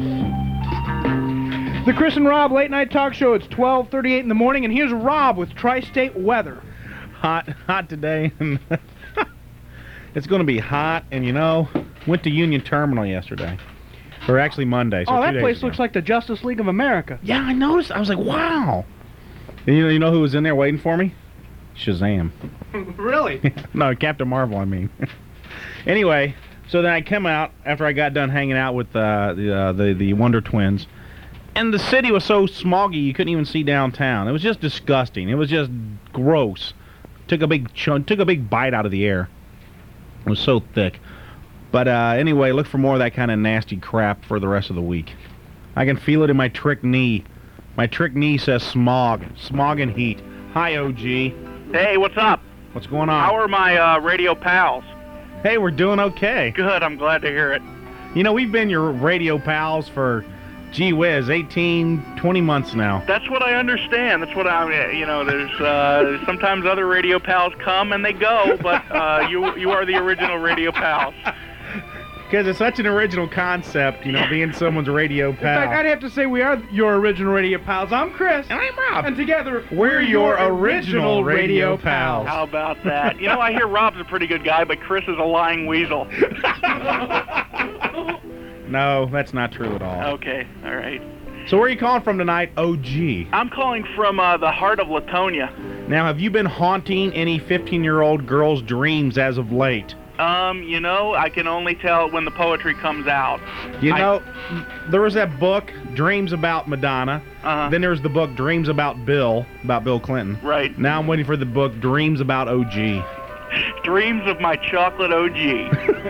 The Chris and Rob Late Night Talk Show. It's twelve thirty-eight in the morning, and here's Rob with Tri-State Weather. Hot, hot today. It's going to be hot, and you know, went to Union Terminal yesterday. Or actually Monday. So oh, two that days place ago. looks like the Justice League of America. Yeah, I noticed. I was like, wow. And you know, you know who was in there waiting for me? Shazam. Really? No, Captain Marvel, I mean. Anyway, so then I come out after I got done hanging out with uh, the, uh, the the Wonder Twins, and the city was so smoggy you couldn't even see downtown. It was just disgusting. It was just gross. Took a big chunk, took a big bite out of the air. It was so thick. But uh, anyway, look for more of that kind of nasty crap for the rest of the week. I can feel it in my trick knee. My trick knee says smog. Smog and heat. Hi, O G. Hey, what's up? What's going on? How are my uh, radio pals? Hey, we're doing okay. Good, I'm glad to hear it. You know, we've been your radio pals for, gee whiz, eighteen, twenty months now. That's what I understand. That's what I, you know, there's uh, sometimes other radio pals come and they go, but uh, you you are the original radio pals. Because it's such an original concept, you know, being someone's radio In fact, pal. I'd have to say we are your original radio pals. I'm Chris. And I'm Rob. And together, We're your original radio pals. How about that? You know, I hear Rob's a pretty good guy, but Chris is a lying weasel. No, that's not true at all. Okay, all right. So where are you calling from tonight, O G? I'm calling from uh, the heart of Latonia. Now, have you been haunting any fifteen-year-old girl's dreams as of late? Um, you know, I can only tell when the poetry comes out. You I- know, there was that book, Dreams About Madonna. Uh-huh. Then there was the book, Dreams About Bill, about Bill Clinton. Right. Now I'm waiting for the book, Dreams About O G. Dreams of my chocolate O G.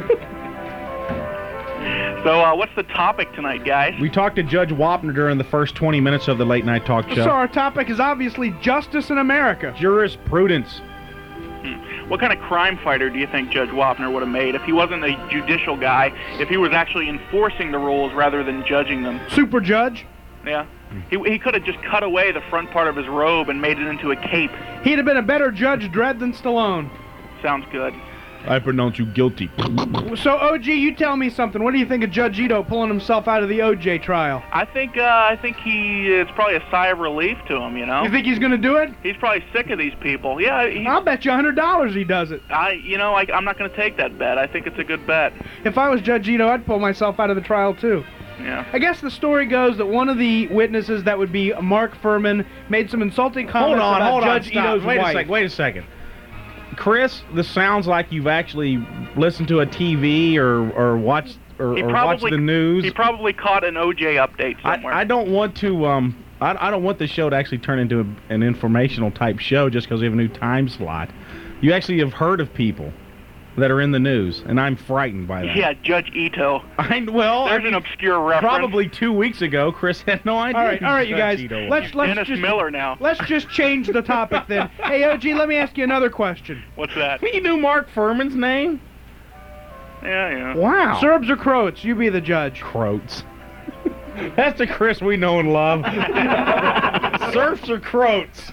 So, uh, what's the topic tonight, guys? We talked to Judge Wapner during the first twenty minutes of the Late Night Talk Show. So our topic is obviously justice in America. Jurisprudence. What kind of crime fighter do you think Judge Wapner would have made if he wasn't a judicial guy, if he was actually enforcing the rules rather than judging them? Super judge. Yeah. He, he could have just cut away the front part of his robe and made it into a cape. He'd have been a better Judge Dredd than Stallone. Sounds good. I pronounce you guilty. So, O G, you tell me something. What do you think of Judge Ito pulling himself out of the O J trial? I think uh, I think he it's probably a sigh of relief to him, you know. You think he's going to do it? He's probably sick of these people. Yeah, he, I'll bet you one hundred dollars he does it. I you know I, I'm not going to take that bet. I think it's a good bet. If I was Judge Ito, I'd pull myself out of the trial, too. Yeah. I guess the story goes that one of the witnesses, that would be Mark Furman, made some insulting comments Hold on, about hold on, Judge stop. Ito's Wait wife. a second, wait a second. Chris, this sounds like you've actually listened to a T V or or watched or, He or watched probably the news. He probably caught an O J update somewhere. I, I don't want to. Um, I, I don't want the show to actually turn into a, an informational type show just because we have a new time slot. You actually have heard of people. that are in the news, and I'm frightened by that. Yeah, Judge Ito. I well, There's I an obscure reference. Probably two weeks ago, Chris had no idea. All right, who all right, you Judge guys. Ito was. Let's let's Dennis just Miller now. let's just change the topic then. Hey, O G, let me ask you another question. What's that? You knew Mark Furman's name? Yeah, yeah. Wow. Serbs or Croats? You be the judge. Croats. That's the Chris we know and love. Serfs or Croats?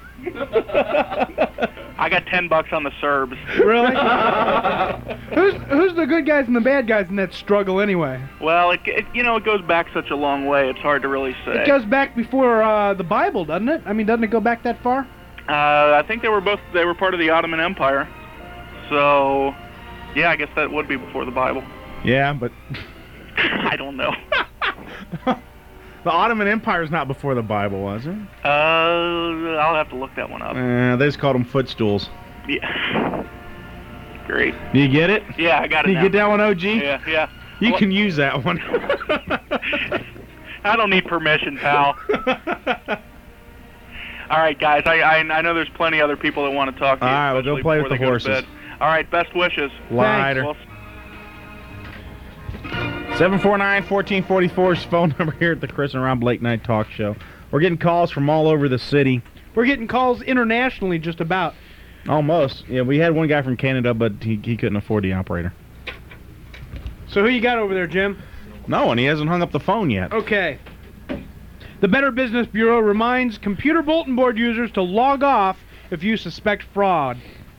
I got ten bucks on the Serbs. Really? who's who's the good guys and the bad guys in that struggle anyway? Well, it, it you know it goes back such a long way. It's hard to really say. It goes back before uh, the Bible, doesn't it? I mean, doesn't it go back that far? Uh, I think they were both they were part of the Ottoman Empire. So, yeah, I guess that would be before the Bible. Yeah, but I don't know. the Ottoman Empire's not before the Bible, was it? Uh, I'll have to look that one up. Uh, they just called them footstools. Yeah. Great. Do you get it? Yeah, I got it Do you now. get that one, O G? Yeah, yeah. You Well- can use that one. I don't need permission, pal. All right, guys. I, I I know there's plenty other people that want to talk to you. All right, we'll go especially play before with the they go to horses. bed. All right, best wishes. Later. Well, seven four nine, one four four four is the phone number here at the Chris and Rob Late Night Talk Show. We're getting calls from all over the city. We're getting calls internationally just about. Almost. Yeah, we had one guy from Canada, but he, he couldn't afford the operator. So who you got over there, Jim? No one. He hasn't hung up the phone yet. Okay. The Better Business Bureau reminds computer bulletin board users to log off if you suspect fraud.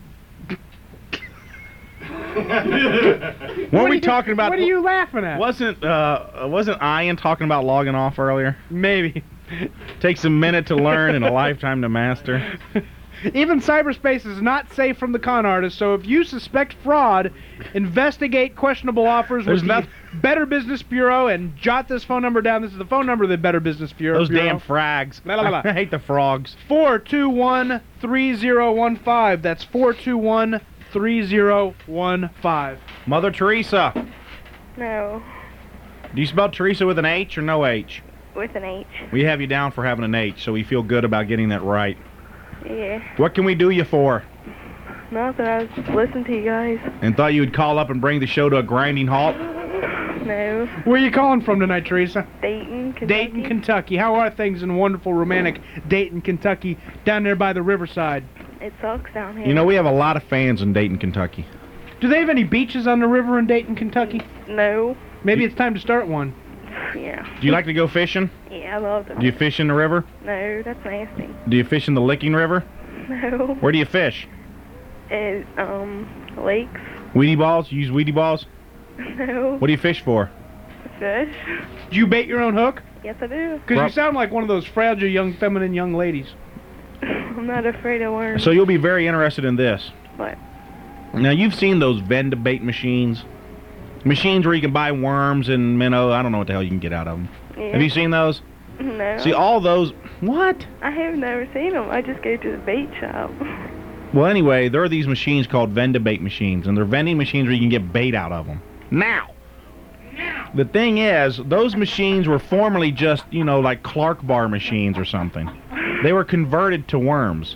What were we you- talking about? What are you laughing at? Wasn't uh wasn't Ian talking about logging off earlier? Maybe. Takes a minute to learn and a lifetime to master. Even cyberspace is not safe from the con artists, so if you suspect fraud, investigate questionable offers There's with the noth- Better Business Bureau and jot this phone number down. This is the phone number of the Better Business Bureau. Those Bureau. damn frags. La, la, la. I hate the frogs. four two one, three zero one five. That's four two one, three zero one five. Mother Teresa. No, Do you spell Teresa with an H or no H? with an H. We have you down for having an H, so we feel good about getting that right. Yeah. What can we do you for? Nothing. I was just listening to you guys. And thought you would call up and bring the show to a grinding halt? No. Where are you calling from tonight, Teresa? Dayton, Kentucky. Dayton, Kentucky. How are things in wonderful, romantic Dayton, Kentucky, down there by the riverside? It sucks down here. You know, we have a lot of fans in Dayton, Kentucky. Do they have any beaches on the river in Dayton, Kentucky? No. Maybe it's time to start one. Yeah. Do you like to go fishing? Yeah, I love them. Do you fish in the river? No, that's nasty. Do you fish in the Licking River? No. Where do you fish? It, um, lakes. Weedy balls? You use weedy balls? No. What do you fish for? Fish. Do you bait your own hook? Yes, I do. Because you sound like one of those fragile, young, feminine young ladies. I'm not afraid of worms. So you'll be very interested in this. What? Now, you've seen those vend bait machines. Machines where you can buy worms and minnow. I don't know what the hell you can get out of them. Yeah. Have you seen those? No. See, all those... What? I have never seen them. I just go to the bait shop. Well, anyway, there are these machines called vend-a-bait machines, and they're vending machines where you can get bait out of them. Now, the thing is, those machines were formerly just, you know, like Clark bar machines or something. They were converted to worms.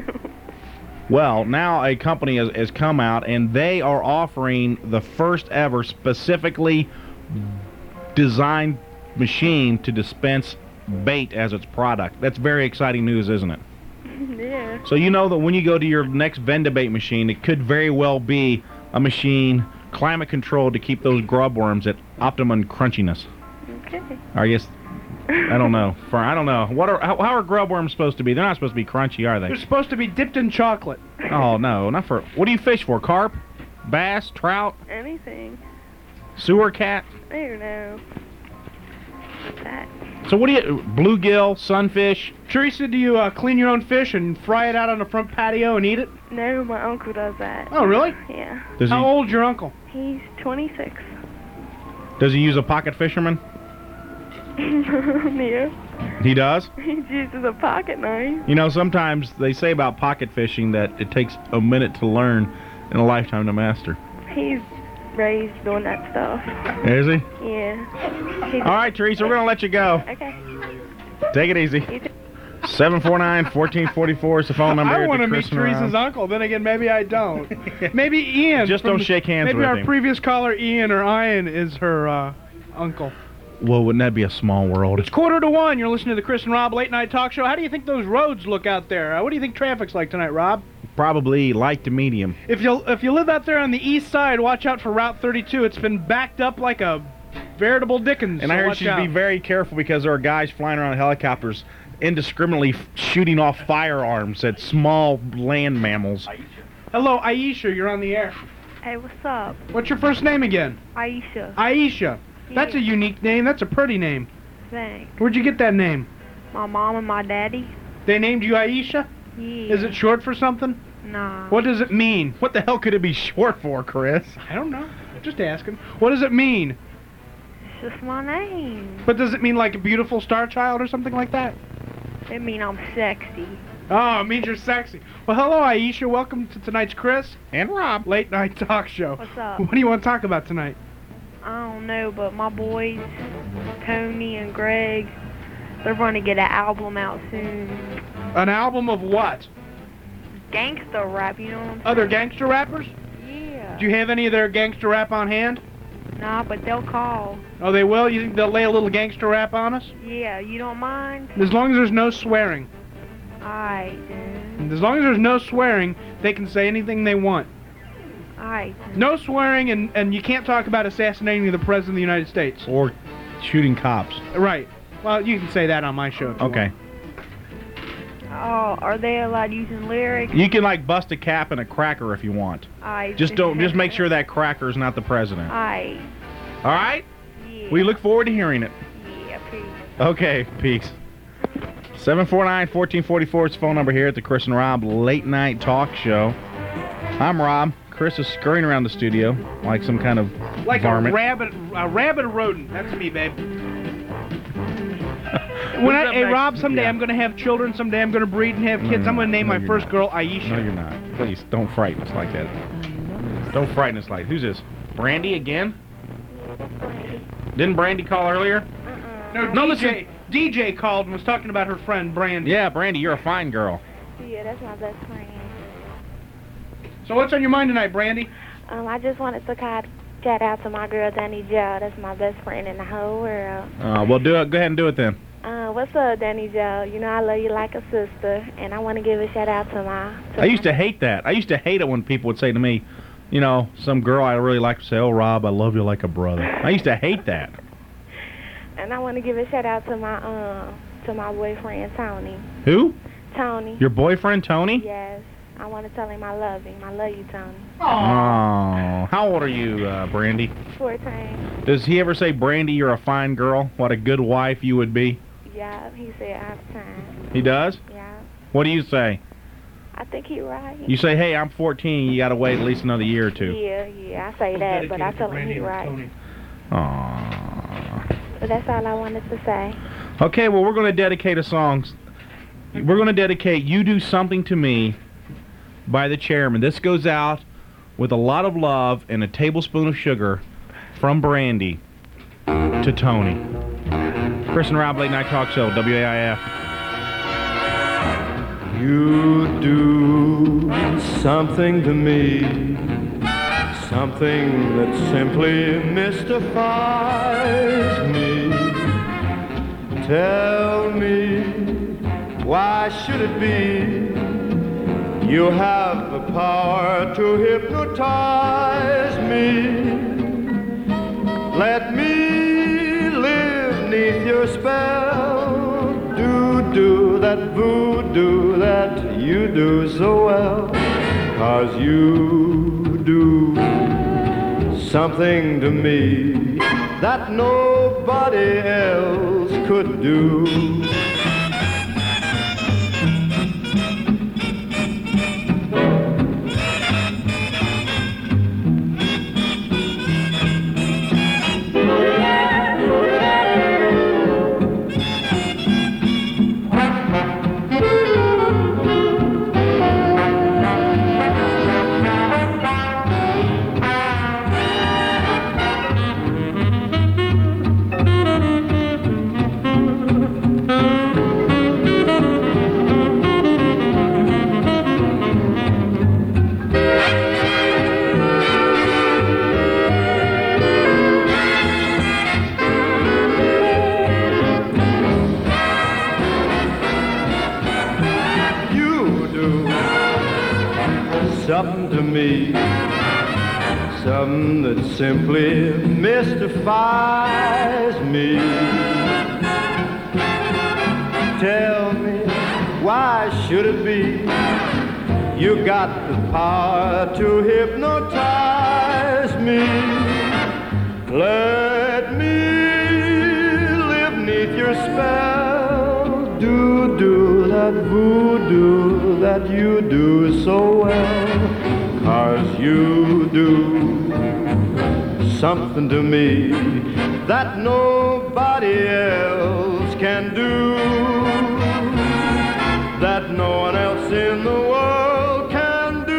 Well, now a company has, has come out, and they are offering the first ever specifically designed machine to dispense bait as its product. That's very exciting news, isn't it? Yeah. So you know that when you go to your next vend-a-bait machine, it could very well be a machine climate controlled to keep those grub worms at optimum crunchiness. Okay. Or I guess, I don't know. For I don't know. What are how, how are grub worms supposed to be? They're not supposed to be crunchy, are They're they? supposed to be dipped in chocolate. Oh no, not for. What do you fish for? Carp, bass, trout, Anything. sewer cat. I don't know. What's that? So what do you? Bluegill, sunfish. Teresa, do you uh, clean your own fish and fry it out on the front patio and eat it? No, my uncle does that. Oh, really? Yeah. Does How he? old's your uncle? He's twenty-six. Does he use a pocket fisherman? Yeah. He does. He uses a pocket knife. You know, sometimes they say about pocket fishing that it takes a minute to learn and a lifetime to master. He's raised doing that stuff. Is he? Yeah. He's All right, Teresa, we're going to let you go. Okay. Take it easy. You too. seven four nine, one four four four is the phone number. I here want at to the meet Chris and Teresa's Rob. uncle. Then again, maybe I don't. Maybe Ian. Just from don't the- shake hands Maybe with our him. previous caller, Ian or Ian, is her uh, uncle. Well, wouldn't that be a small world? It's quarter to one. You're listening to the Chris and Rob Late Night Talk Show. How do you think those roads look out there? Uh, what do you think traffic's like tonight, Rob? Probably light to medium. If you if you live out there on the east side, watch out for Route thirty-two. It's been backed up like a veritable Dickens. And so I heard watch you should out. be very careful because there are guys flying around in helicopters indiscriminately f- shooting off firearms at small land mammals. Hello, Aisha. You're on the air. Hey, what's up? What's your first name again? Aisha. Aisha. That's a Yeah. unique name. That's a pretty name. Thanks. Where'd you get that name? My mom and my daddy. They named you Aisha? Yeah. Is it short for something? Nah. What does it mean? What the hell could it be short for, Chris? I don't know. Just asking. What does it mean? It's just my name. But does it mean like a beautiful star child or something like that? It mean I'm sexy. Oh, it means you're sexy. Well, hello, Aisha. Welcome to tonight's Chris and Rob Late Night Talk Show. What's up? What do you want to talk about tonight? I don't know, but my boys, Tony and Greg, they're going to get an album out soon. An album of what? Gangsta rap, you know what I'm saying? Other gangster rappers? Yeah. Do you have any of their gangster rap on hand? Nah, but they'll call. Oh, they will? You think they'll lay a little gangster rap on us? Yeah, you don't mind? As long as there's no swearing. Alright, then. As long as there's no swearing, they can say anything they want. Alright. No swearing, and, and you can't talk about assassinating the President of the United States. Or shooting cops. Right. Well, you can say that on my show if you Okay. Oh, are they allowed using lyrics? You can like bust a cap and a cracker if you want. Alright. Just don't. Just make sure that cracker is not the president. Alright. All right. Yeah. We look forward to hearing it. Yeah, peace. Okay. Peace. seven four nine, one four four four is the phone number here at the Chris and Rob Late Night Talk Show. I'm Rob. Chris is scurrying around the studio like some kind of Like varmint. a rabbit, a rabbit rodent. That's me, babe. When I, up hey, next? Rob, someday Yeah. I'm going to have children. Someday I'm going to breed and have kids. No, I'm going to name no, my you're first not. girl Aisha. No, you're not. Please, don't frighten us like that. Don't frighten us like. Who's this? Brandy again? Didn't Brandy call earlier? No, No, D listen. J, D J called and was talking about her friend Brandy. Yeah, Brandy, you're a fine girl. Yeah, that's my best friend. So what's on your mind tonight, Brandy? Um, I just wanted to call, shout out to my girl Danny Joe. That's my best friend in the whole world. Uh, well, do it. Go ahead and do it then. Uh, what's up, Danny Joe? You know I love you like a sister, and I want to give a shout out to my. To I used to hate that. I used to hate it when people would say to me, you know, some girl I really like would say, "Oh, Rob, I love you like a brother." I used to hate that. And I want to give a shout out to my um to my boyfriend Tony. Who? Tony. Your boyfriend, Tony? Yes. I want to tell him I love him. I love you, Tony. Oh, how old are you, uh, Brandy? fourteen. Does he ever say, Brandy, you're a fine girl? What a good wife you would be? Yeah, he said all the time. He does? Yeah. What do you say? I think he right. You say, hey, I'm fourteen, you got to wait at least another year or two. Yeah, yeah, I say that, but I tell him he right. Aww. But that's all I wanted to say. Okay, well, we're going to dedicate a song. We're going to dedicate You Do Something to Me by the Chairman. This goes out with a lot of love and a tablespoon of sugar from Brandy to Tony. Chris and Rob Late Night Talk Show, W A I F. You do something to me, something that simply mystifies me. Tell me, why should it be you have the power to hypnotize me? Let me live neath your spell. Do, do that voodoo that you do so well. 'Cause you do something to me that nobody else could do. something that simply mystifies me. Tell me, why should it be you got the power to hypnotize me? Let me live neath your spell. Do, do that voodoo that you do so well. 'Cause you do something to me that nobody else can do, that no one else in the world can do.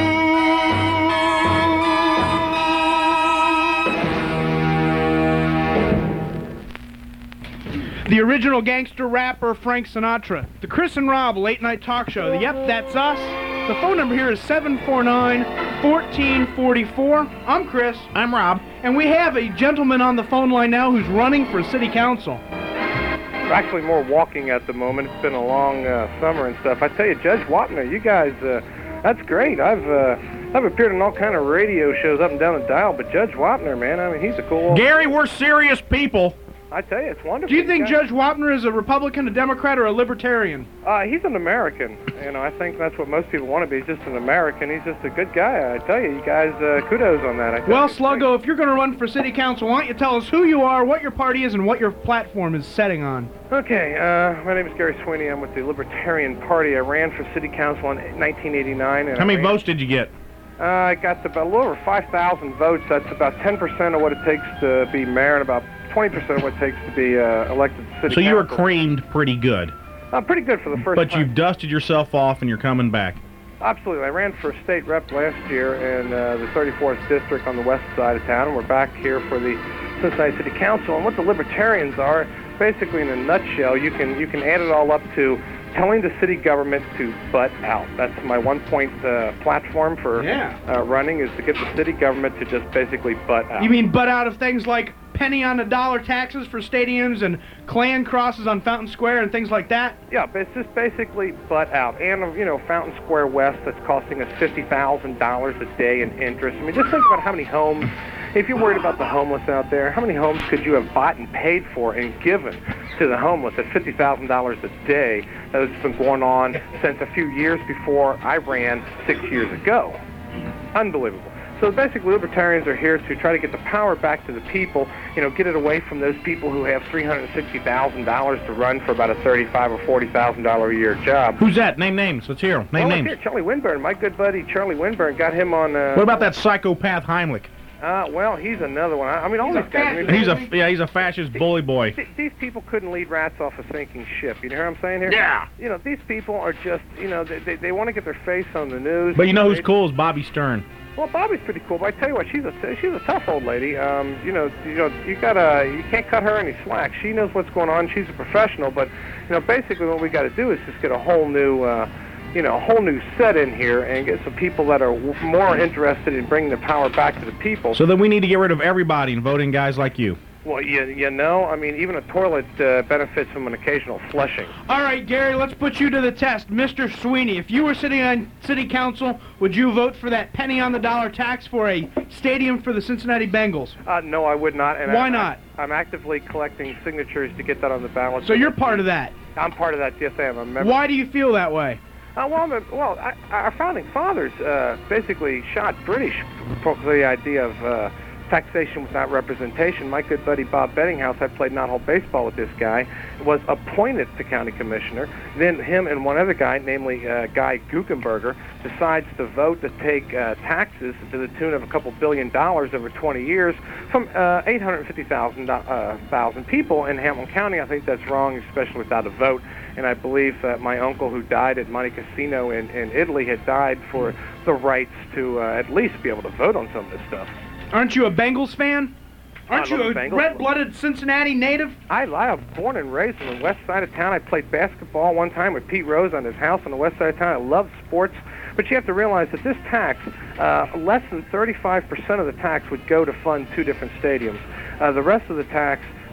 The original gangster rapper Frank Sinatra. The Chris and Rob Late Night Talk Show. Yep, that's us. The phone number here is seven four nine, one four four four. I'm Chris. I'm Rob. And we have a gentleman on the phone line now who's running for city council. Actually more walking at the moment. It's been a long uh, summer and stuff. I tell you, Judge Wapner, you guys, uh, that's great. I've uh, I've appeared on all kind of radio shows up and down the dial, but Judge Wapner, man, I mean, he's a cool old... Gary, we're serious people. I tell you, it's wonderful. Do you think guys... Judge Wapner is a Republican, a Democrat, or a Libertarian? Uh, he's an American. You know, I think that's what most people want to be, just an American. He's just a good guy. I tell you, you guys, uh, kudos on that. I tell Well, you. Sluggo, if you're going to run for city council, why don't you tell us who you are, what your party is, and what your platform is setting on? Okay, uh, my name is Gary Sweeney. I'm with the Libertarian Party. I ran for city council in nineteen eighty-nine. And How many I ran, votes did you get? Uh, I got about a little over five thousand votes. That's about ten percent of what it takes to be mayor and about twenty percent of what it takes to be uh, elected to city So you were council. creamed pretty good. Uh, pretty good for the first But time. you've dusted yourself off and you're coming back. Absolutely. I ran for state rep last year in uh, the thirty-fourth district on the west side of town, and we're back here for the Cincinnati City Council. And what the Libertarians are, basically in a nutshell, you can you can add it all up to telling the city government to butt out. That's my one-point uh, platform for Yeah. uh, running, is to get the city government to just basically butt out. You mean butt out of things like penny on the dollar taxes for stadiums and Klan crosses on Fountain Square and things like that? Yeah, but it's just basically butt out. And, you know, Fountain Square West, that's costing us fifty thousand dollars a day in interest. I mean, just think about how many homes, if you're worried about the homeless out there, how many homes could you have bought and paid for and given to the homeless at fifty thousand dollars a day? That's been going on since a few years before I ran six years ago. Unbelievable. So basically, Libertarians are here to try to get the power back to the people, you know, get it away from those people who have three hundred sixty thousand dollars to run for about a thirty-five thousand or forty thousand dollars a year job. Who's that? Name names. Let's hear 'em. Name well, names. Here, Charlie Winburn, my good buddy Charlie Winburn, got him on... Uh, What about that psychopath Heimlich? Uh, well, he's another one. I, I mean, all these guys... I mean, He's a yeah, he's a fascist bully boy. th- These people couldn't lead rats off a sinking ship. You know what I'm saying here? Yeah. You know, these people are just, you know, they, they, they want to get their face on the news. But you know who's They- cool is Bobby Stern. Well, Bobby's pretty cool, but I tell you what, she's a she's a tough old lady. Um, you know, you know, you gotta you can't cut her any slack. She knows what's going on. She's a professional, but you know, basically what we got to do is just get a whole new, uh, you know, a whole new set in here and get some people that are w- more interested in bringing the power back to the people. So then we need to get rid of everybody and vote in guys like you. Well, you you know, I mean, even a toilet uh, benefits from an occasional flushing. All right, Gary, let's put you to the test. Mister Sweeney, if you were sitting on city council, would you vote for that penny on the dollar tax for a stadium for the Cincinnati Bengals? Uh, no, I would not. And Why I, not? I'm actively collecting signatures to get that on the ballot. So you're part of that. I'm part of that. Yes, I am. I'm a member. Why do you feel that way? Uh, well, I'm a, well, I, our founding fathers uh, basically shot British for the idea of uh, taxation without representation. My good buddy Bob Bettinghouse, I played not-hole baseball with this guy, was appointed to county commissioner. Then him and one other guy, namely uh, Guy Guggenberger, decides to vote to take uh, taxes to the tune of a couple billion dollars over twenty years from uh, eight hundred fifty thousand uh, thousand people in Hamilton County. I think that's wrong, especially without a vote. And I believe that my uncle, who died at Monte Cassino in, in Italy, had died for the rights to uh, at least be able to vote on some of this stuff. Aren't you a Bengals fan? Aren't I you love a the Bengals. red-blooded Cincinnati native? I, I was born and raised on the west side of town. I played basketball one time with Pete Rose on his house on the west side of town. I love sports. But you have to realize that this tax, uh, less than thirty-five percent of the tax would go to fund two different stadiums. Uh, the rest of the tax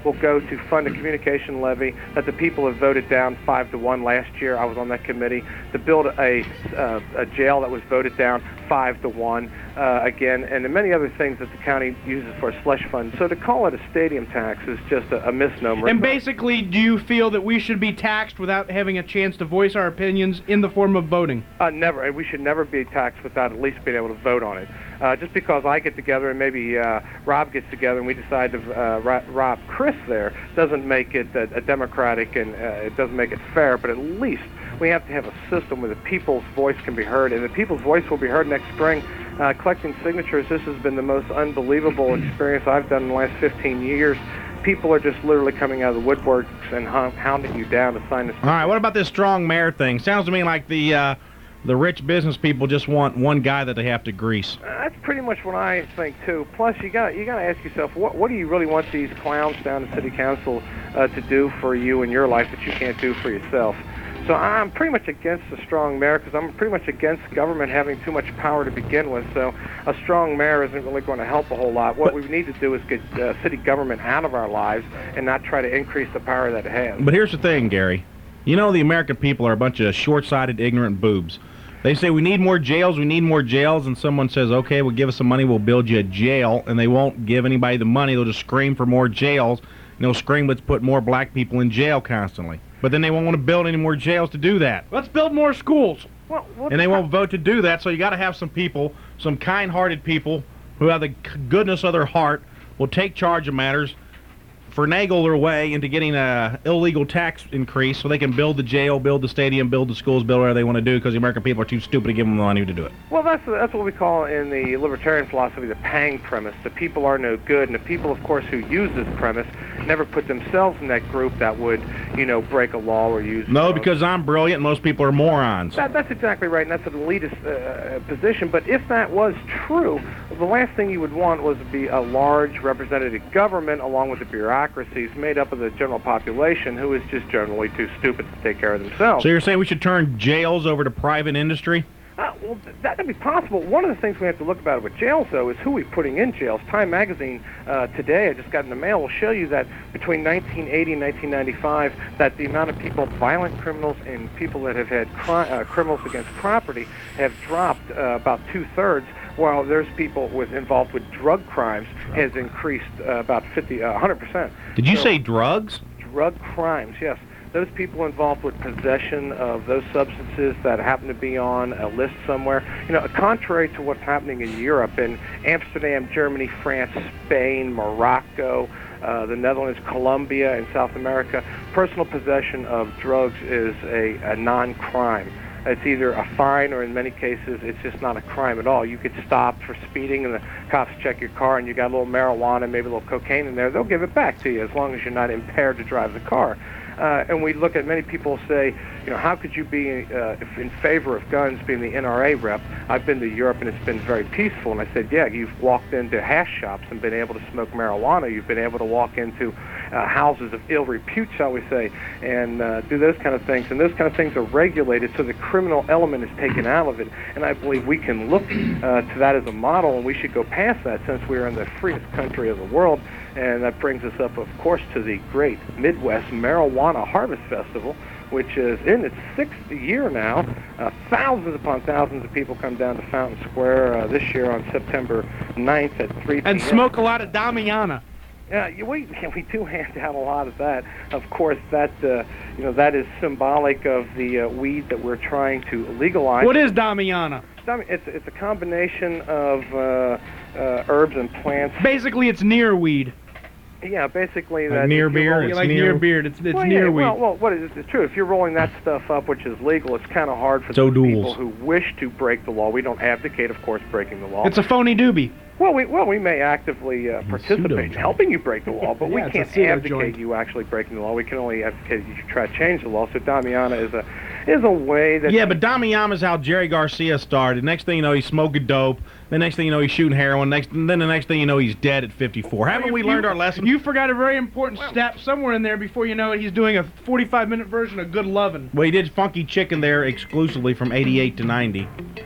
will go to fund a communication levy that the people have voted down five to one last year. I was on that committee to build a, uh, a jail that was voted down five to one uh, again, and many other things that the county uses for a slush fund. So to call it a stadium tax is just a, a misnomer. And basically, do you feel that we should be taxed without having a chance to voice our opinions in the form of voting? Uh, never. And we should never be taxed without at least being able to vote on it. Uh, just because I get together and maybe uh, Rob gets together and we decide to uh, ro- rob Chris there doesn't make it a, a democratic and uh, it doesn't make it fair, but at least we have to have a system where the people's voice can be heard, and the people's voice will be heard next spring. Uh, collecting signatures, this has been the most unbelievable experience I've done in the last fifteen years. People are just literally coming out of the woodworks and hound- hounding you down to sign this. All right, what about this strong mayor thing? Sounds to me like the uh, the rich business people just want one guy that they have to grease. Uh, that's pretty much what I think too. Plus, you got you got to ask yourself, what what do you really want these clowns down in city council uh, to do for you in your life that you can't do for yourself? So I'm pretty much against a strong mayor because I'm pretty much against government having too much power to begin with. So a strong mayor isn't really going to help a whole lot. What we need to do is get uh, city government out of our lives and not try to increase the power that it has. But here's the thing, Gary. You know the American people are a bunch of short-sighted, ignorant boobs. They say, we need more jails, we need more jails, and someone says, okay, well, give us some money, we'll build you a jail, and they won't give anybody the money. They'll just scream for more jails, and they'll scream, let's put more black people in jail constantly. But then they won't want to build any more jails to do that. Let's build more schools. Well, and they won't vote to do that, so you got to have some people, some kind-hearted people who have the goodness of their heart, will take charge of matters, finagle their way into getting a illegal tax increase so they can build the jail, build the stadium, build the schools, build whatever they want to do because the American people are too stupid to give them the money to do it. Well, that's that's what we call in the libertarian philosophy the Pang premise. The people are no good, and the people, of course, who use this premise never put themselves in that group that would, you know, break a law or use... No, because I'm brilliant, most people are morons. That, that's exactly right, and that's an elitist uh, position. But if that was true, the last thing you would want was to be a large representative government along with the bureaucracies made up of the general population who is just generally too stupid to take care of themselves. So you're saying we should turn jails over to private industry? Uh, well, that could be possible. One of the things we have to look about with jails, though, is who we're putting in jails. Time magazine uh, today, I just got in the mail, will show you that between nineteen eighty and nineteen ninety-five, that the amount of people, violent criminals and people that have had cri- uh, criminals against property have dropped uh, about two-thirds, while there's people with involved with drug crimes has increased uh, about fifty, uh, one hundred percent. Did you So, say drugs? drug crimes, yes. Those people involved with possession of those substances that happen to be on a list somewhere, you know, contrary to what's happening in Europe, in Amsterdam, Germany, France, Spain, Morocco, uh, the Netherlands, Colombia, and South America, personal possession of drugs is a, a non-crime. It's either a fine or in many cases it's just not a crime at all. You get stopped for speeding and the cops check your car and you got a little marijuana, maybe a little cocaine in there. They'll give it back to you as long as you're not impaired to drive the car. Uh, and we look at many people say, you know, how could you be uh, in favor of guns being the N R A rep? I've been to Europe and it's been very peaceful. And I said, yeah, you've walked into hash shops and been able to smoke marijuana. You've been able to walk into uh, houses of ill repute, shall we say, and uh, do those kind of things. And those kind of things are regulated so the criminal element is taken out of it. And I believe we can look uh, to that as a model, and we should go past that since we are in the freest country of the world. And that brings us up, of course, to the great Midwest Marijuana Harvest Festival, which is in its sixth year now. Uh, thousands upon thousands of people come down to Fountain Square uh, this year on September ninth at three p m And smoke a lot of Damiana. Yeah, you- we we do hand out a lot of that. Of course, that uh, you know that is symbolic of the uh, weed that we're trying to legalize. What is Damiana? Dami- It's it's a combination of uh, uh, herbs and plants. Basically, it's near weed. Yeah, basically Like that. near if you're beer, rolling- it's like near- near beard. It's it's well, near yeah, weed. Well, well, what is it's true? If you're rolling that stuff up, which is legal, it's kind of hard for So those duels. people who wish to break the law. We don't advocate, of course, breaking the law. It's a phony doobie. Well, we well we may actively uh, participate in helping you break the law, but Yeah, we it's a can't pseudo advocate joint. you actually breaking the law. We can only advocate you try to change the law. So Damiana is a is a way that Yeah, but Damiama's how Jerry Garcia started. Next thing you know, he's smoking dope. The next thing you know, he's shooting heroin. Next, then the next thing you know, he's dead at fifty-four. Haven't we learned our lesson? You forgot a very important step somewhere in there. Before you know it, he's doing a forty-five minute version of Good Lovin'. Well, he did Funky Chicken there exclusively from eighty-eight to ninety.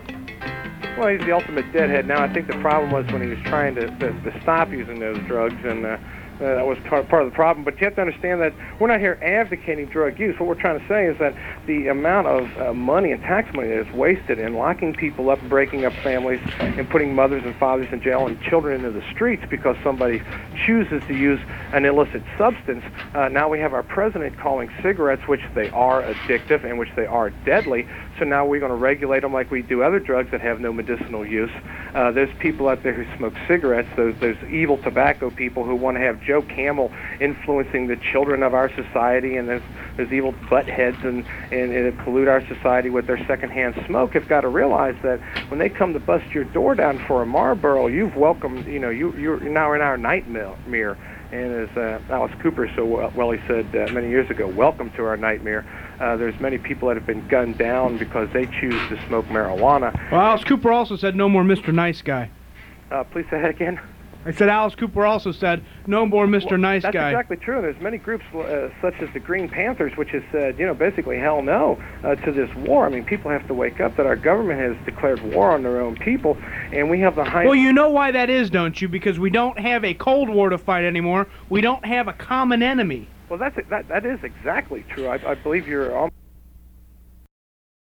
Well, he's the ultimate deadhead now. I think the problem was when he was trying to, to, to stop using those drugs, and uh, Uh, that was part, part of the problem. But you have to understand that we're not here advocating drug use. What we're trying to say is that the amount of uh, money and tax money that is wasted in locking people up, breaking up families, and putting mothers and fathers in jail and children into the streets because somebody chooses to use an illicit substance. Uh, now we have our president calling cigarettes, which they are addictive and which they are deadly. So now we're going to regulate them like we do other drugs that have no medicinal use. Uh, there's people out there who smoke cigarettes, those, those evil tobacco people who want to have Joe Camel influencing the children of our society, and there's, there's evil buttheads and, and, and pollute our society with their secondhand smoke. Have got to realize that when they come to bust your door down for a Marlboro, you've welcomed, you know, you, you're now in our nightmare. And as uh, Alice Cooper so well, well he said uh, many years ago, welcome to our nightmare. Uh, there's many people that have been gunned down because they choose to smoke marijuana. Well, Alice Cooper also said no more Mister Nice Guy. Uh, please say that again. I said Alice Cooper also said no more Mister Well, Nice that's Guy. That's exactly true. There's many groups uh, such as the Green Panthers, which has said, you know, basically hell no uh, to this war. I mean, people have to wake up that our government has declared war on their own people, and we have the highest... Well, you know why that is, don't you? Because we don't have a Cold War to fight anymore. We don't have a common enemy. Well, that's that that is exactly true. I, I believe you're almost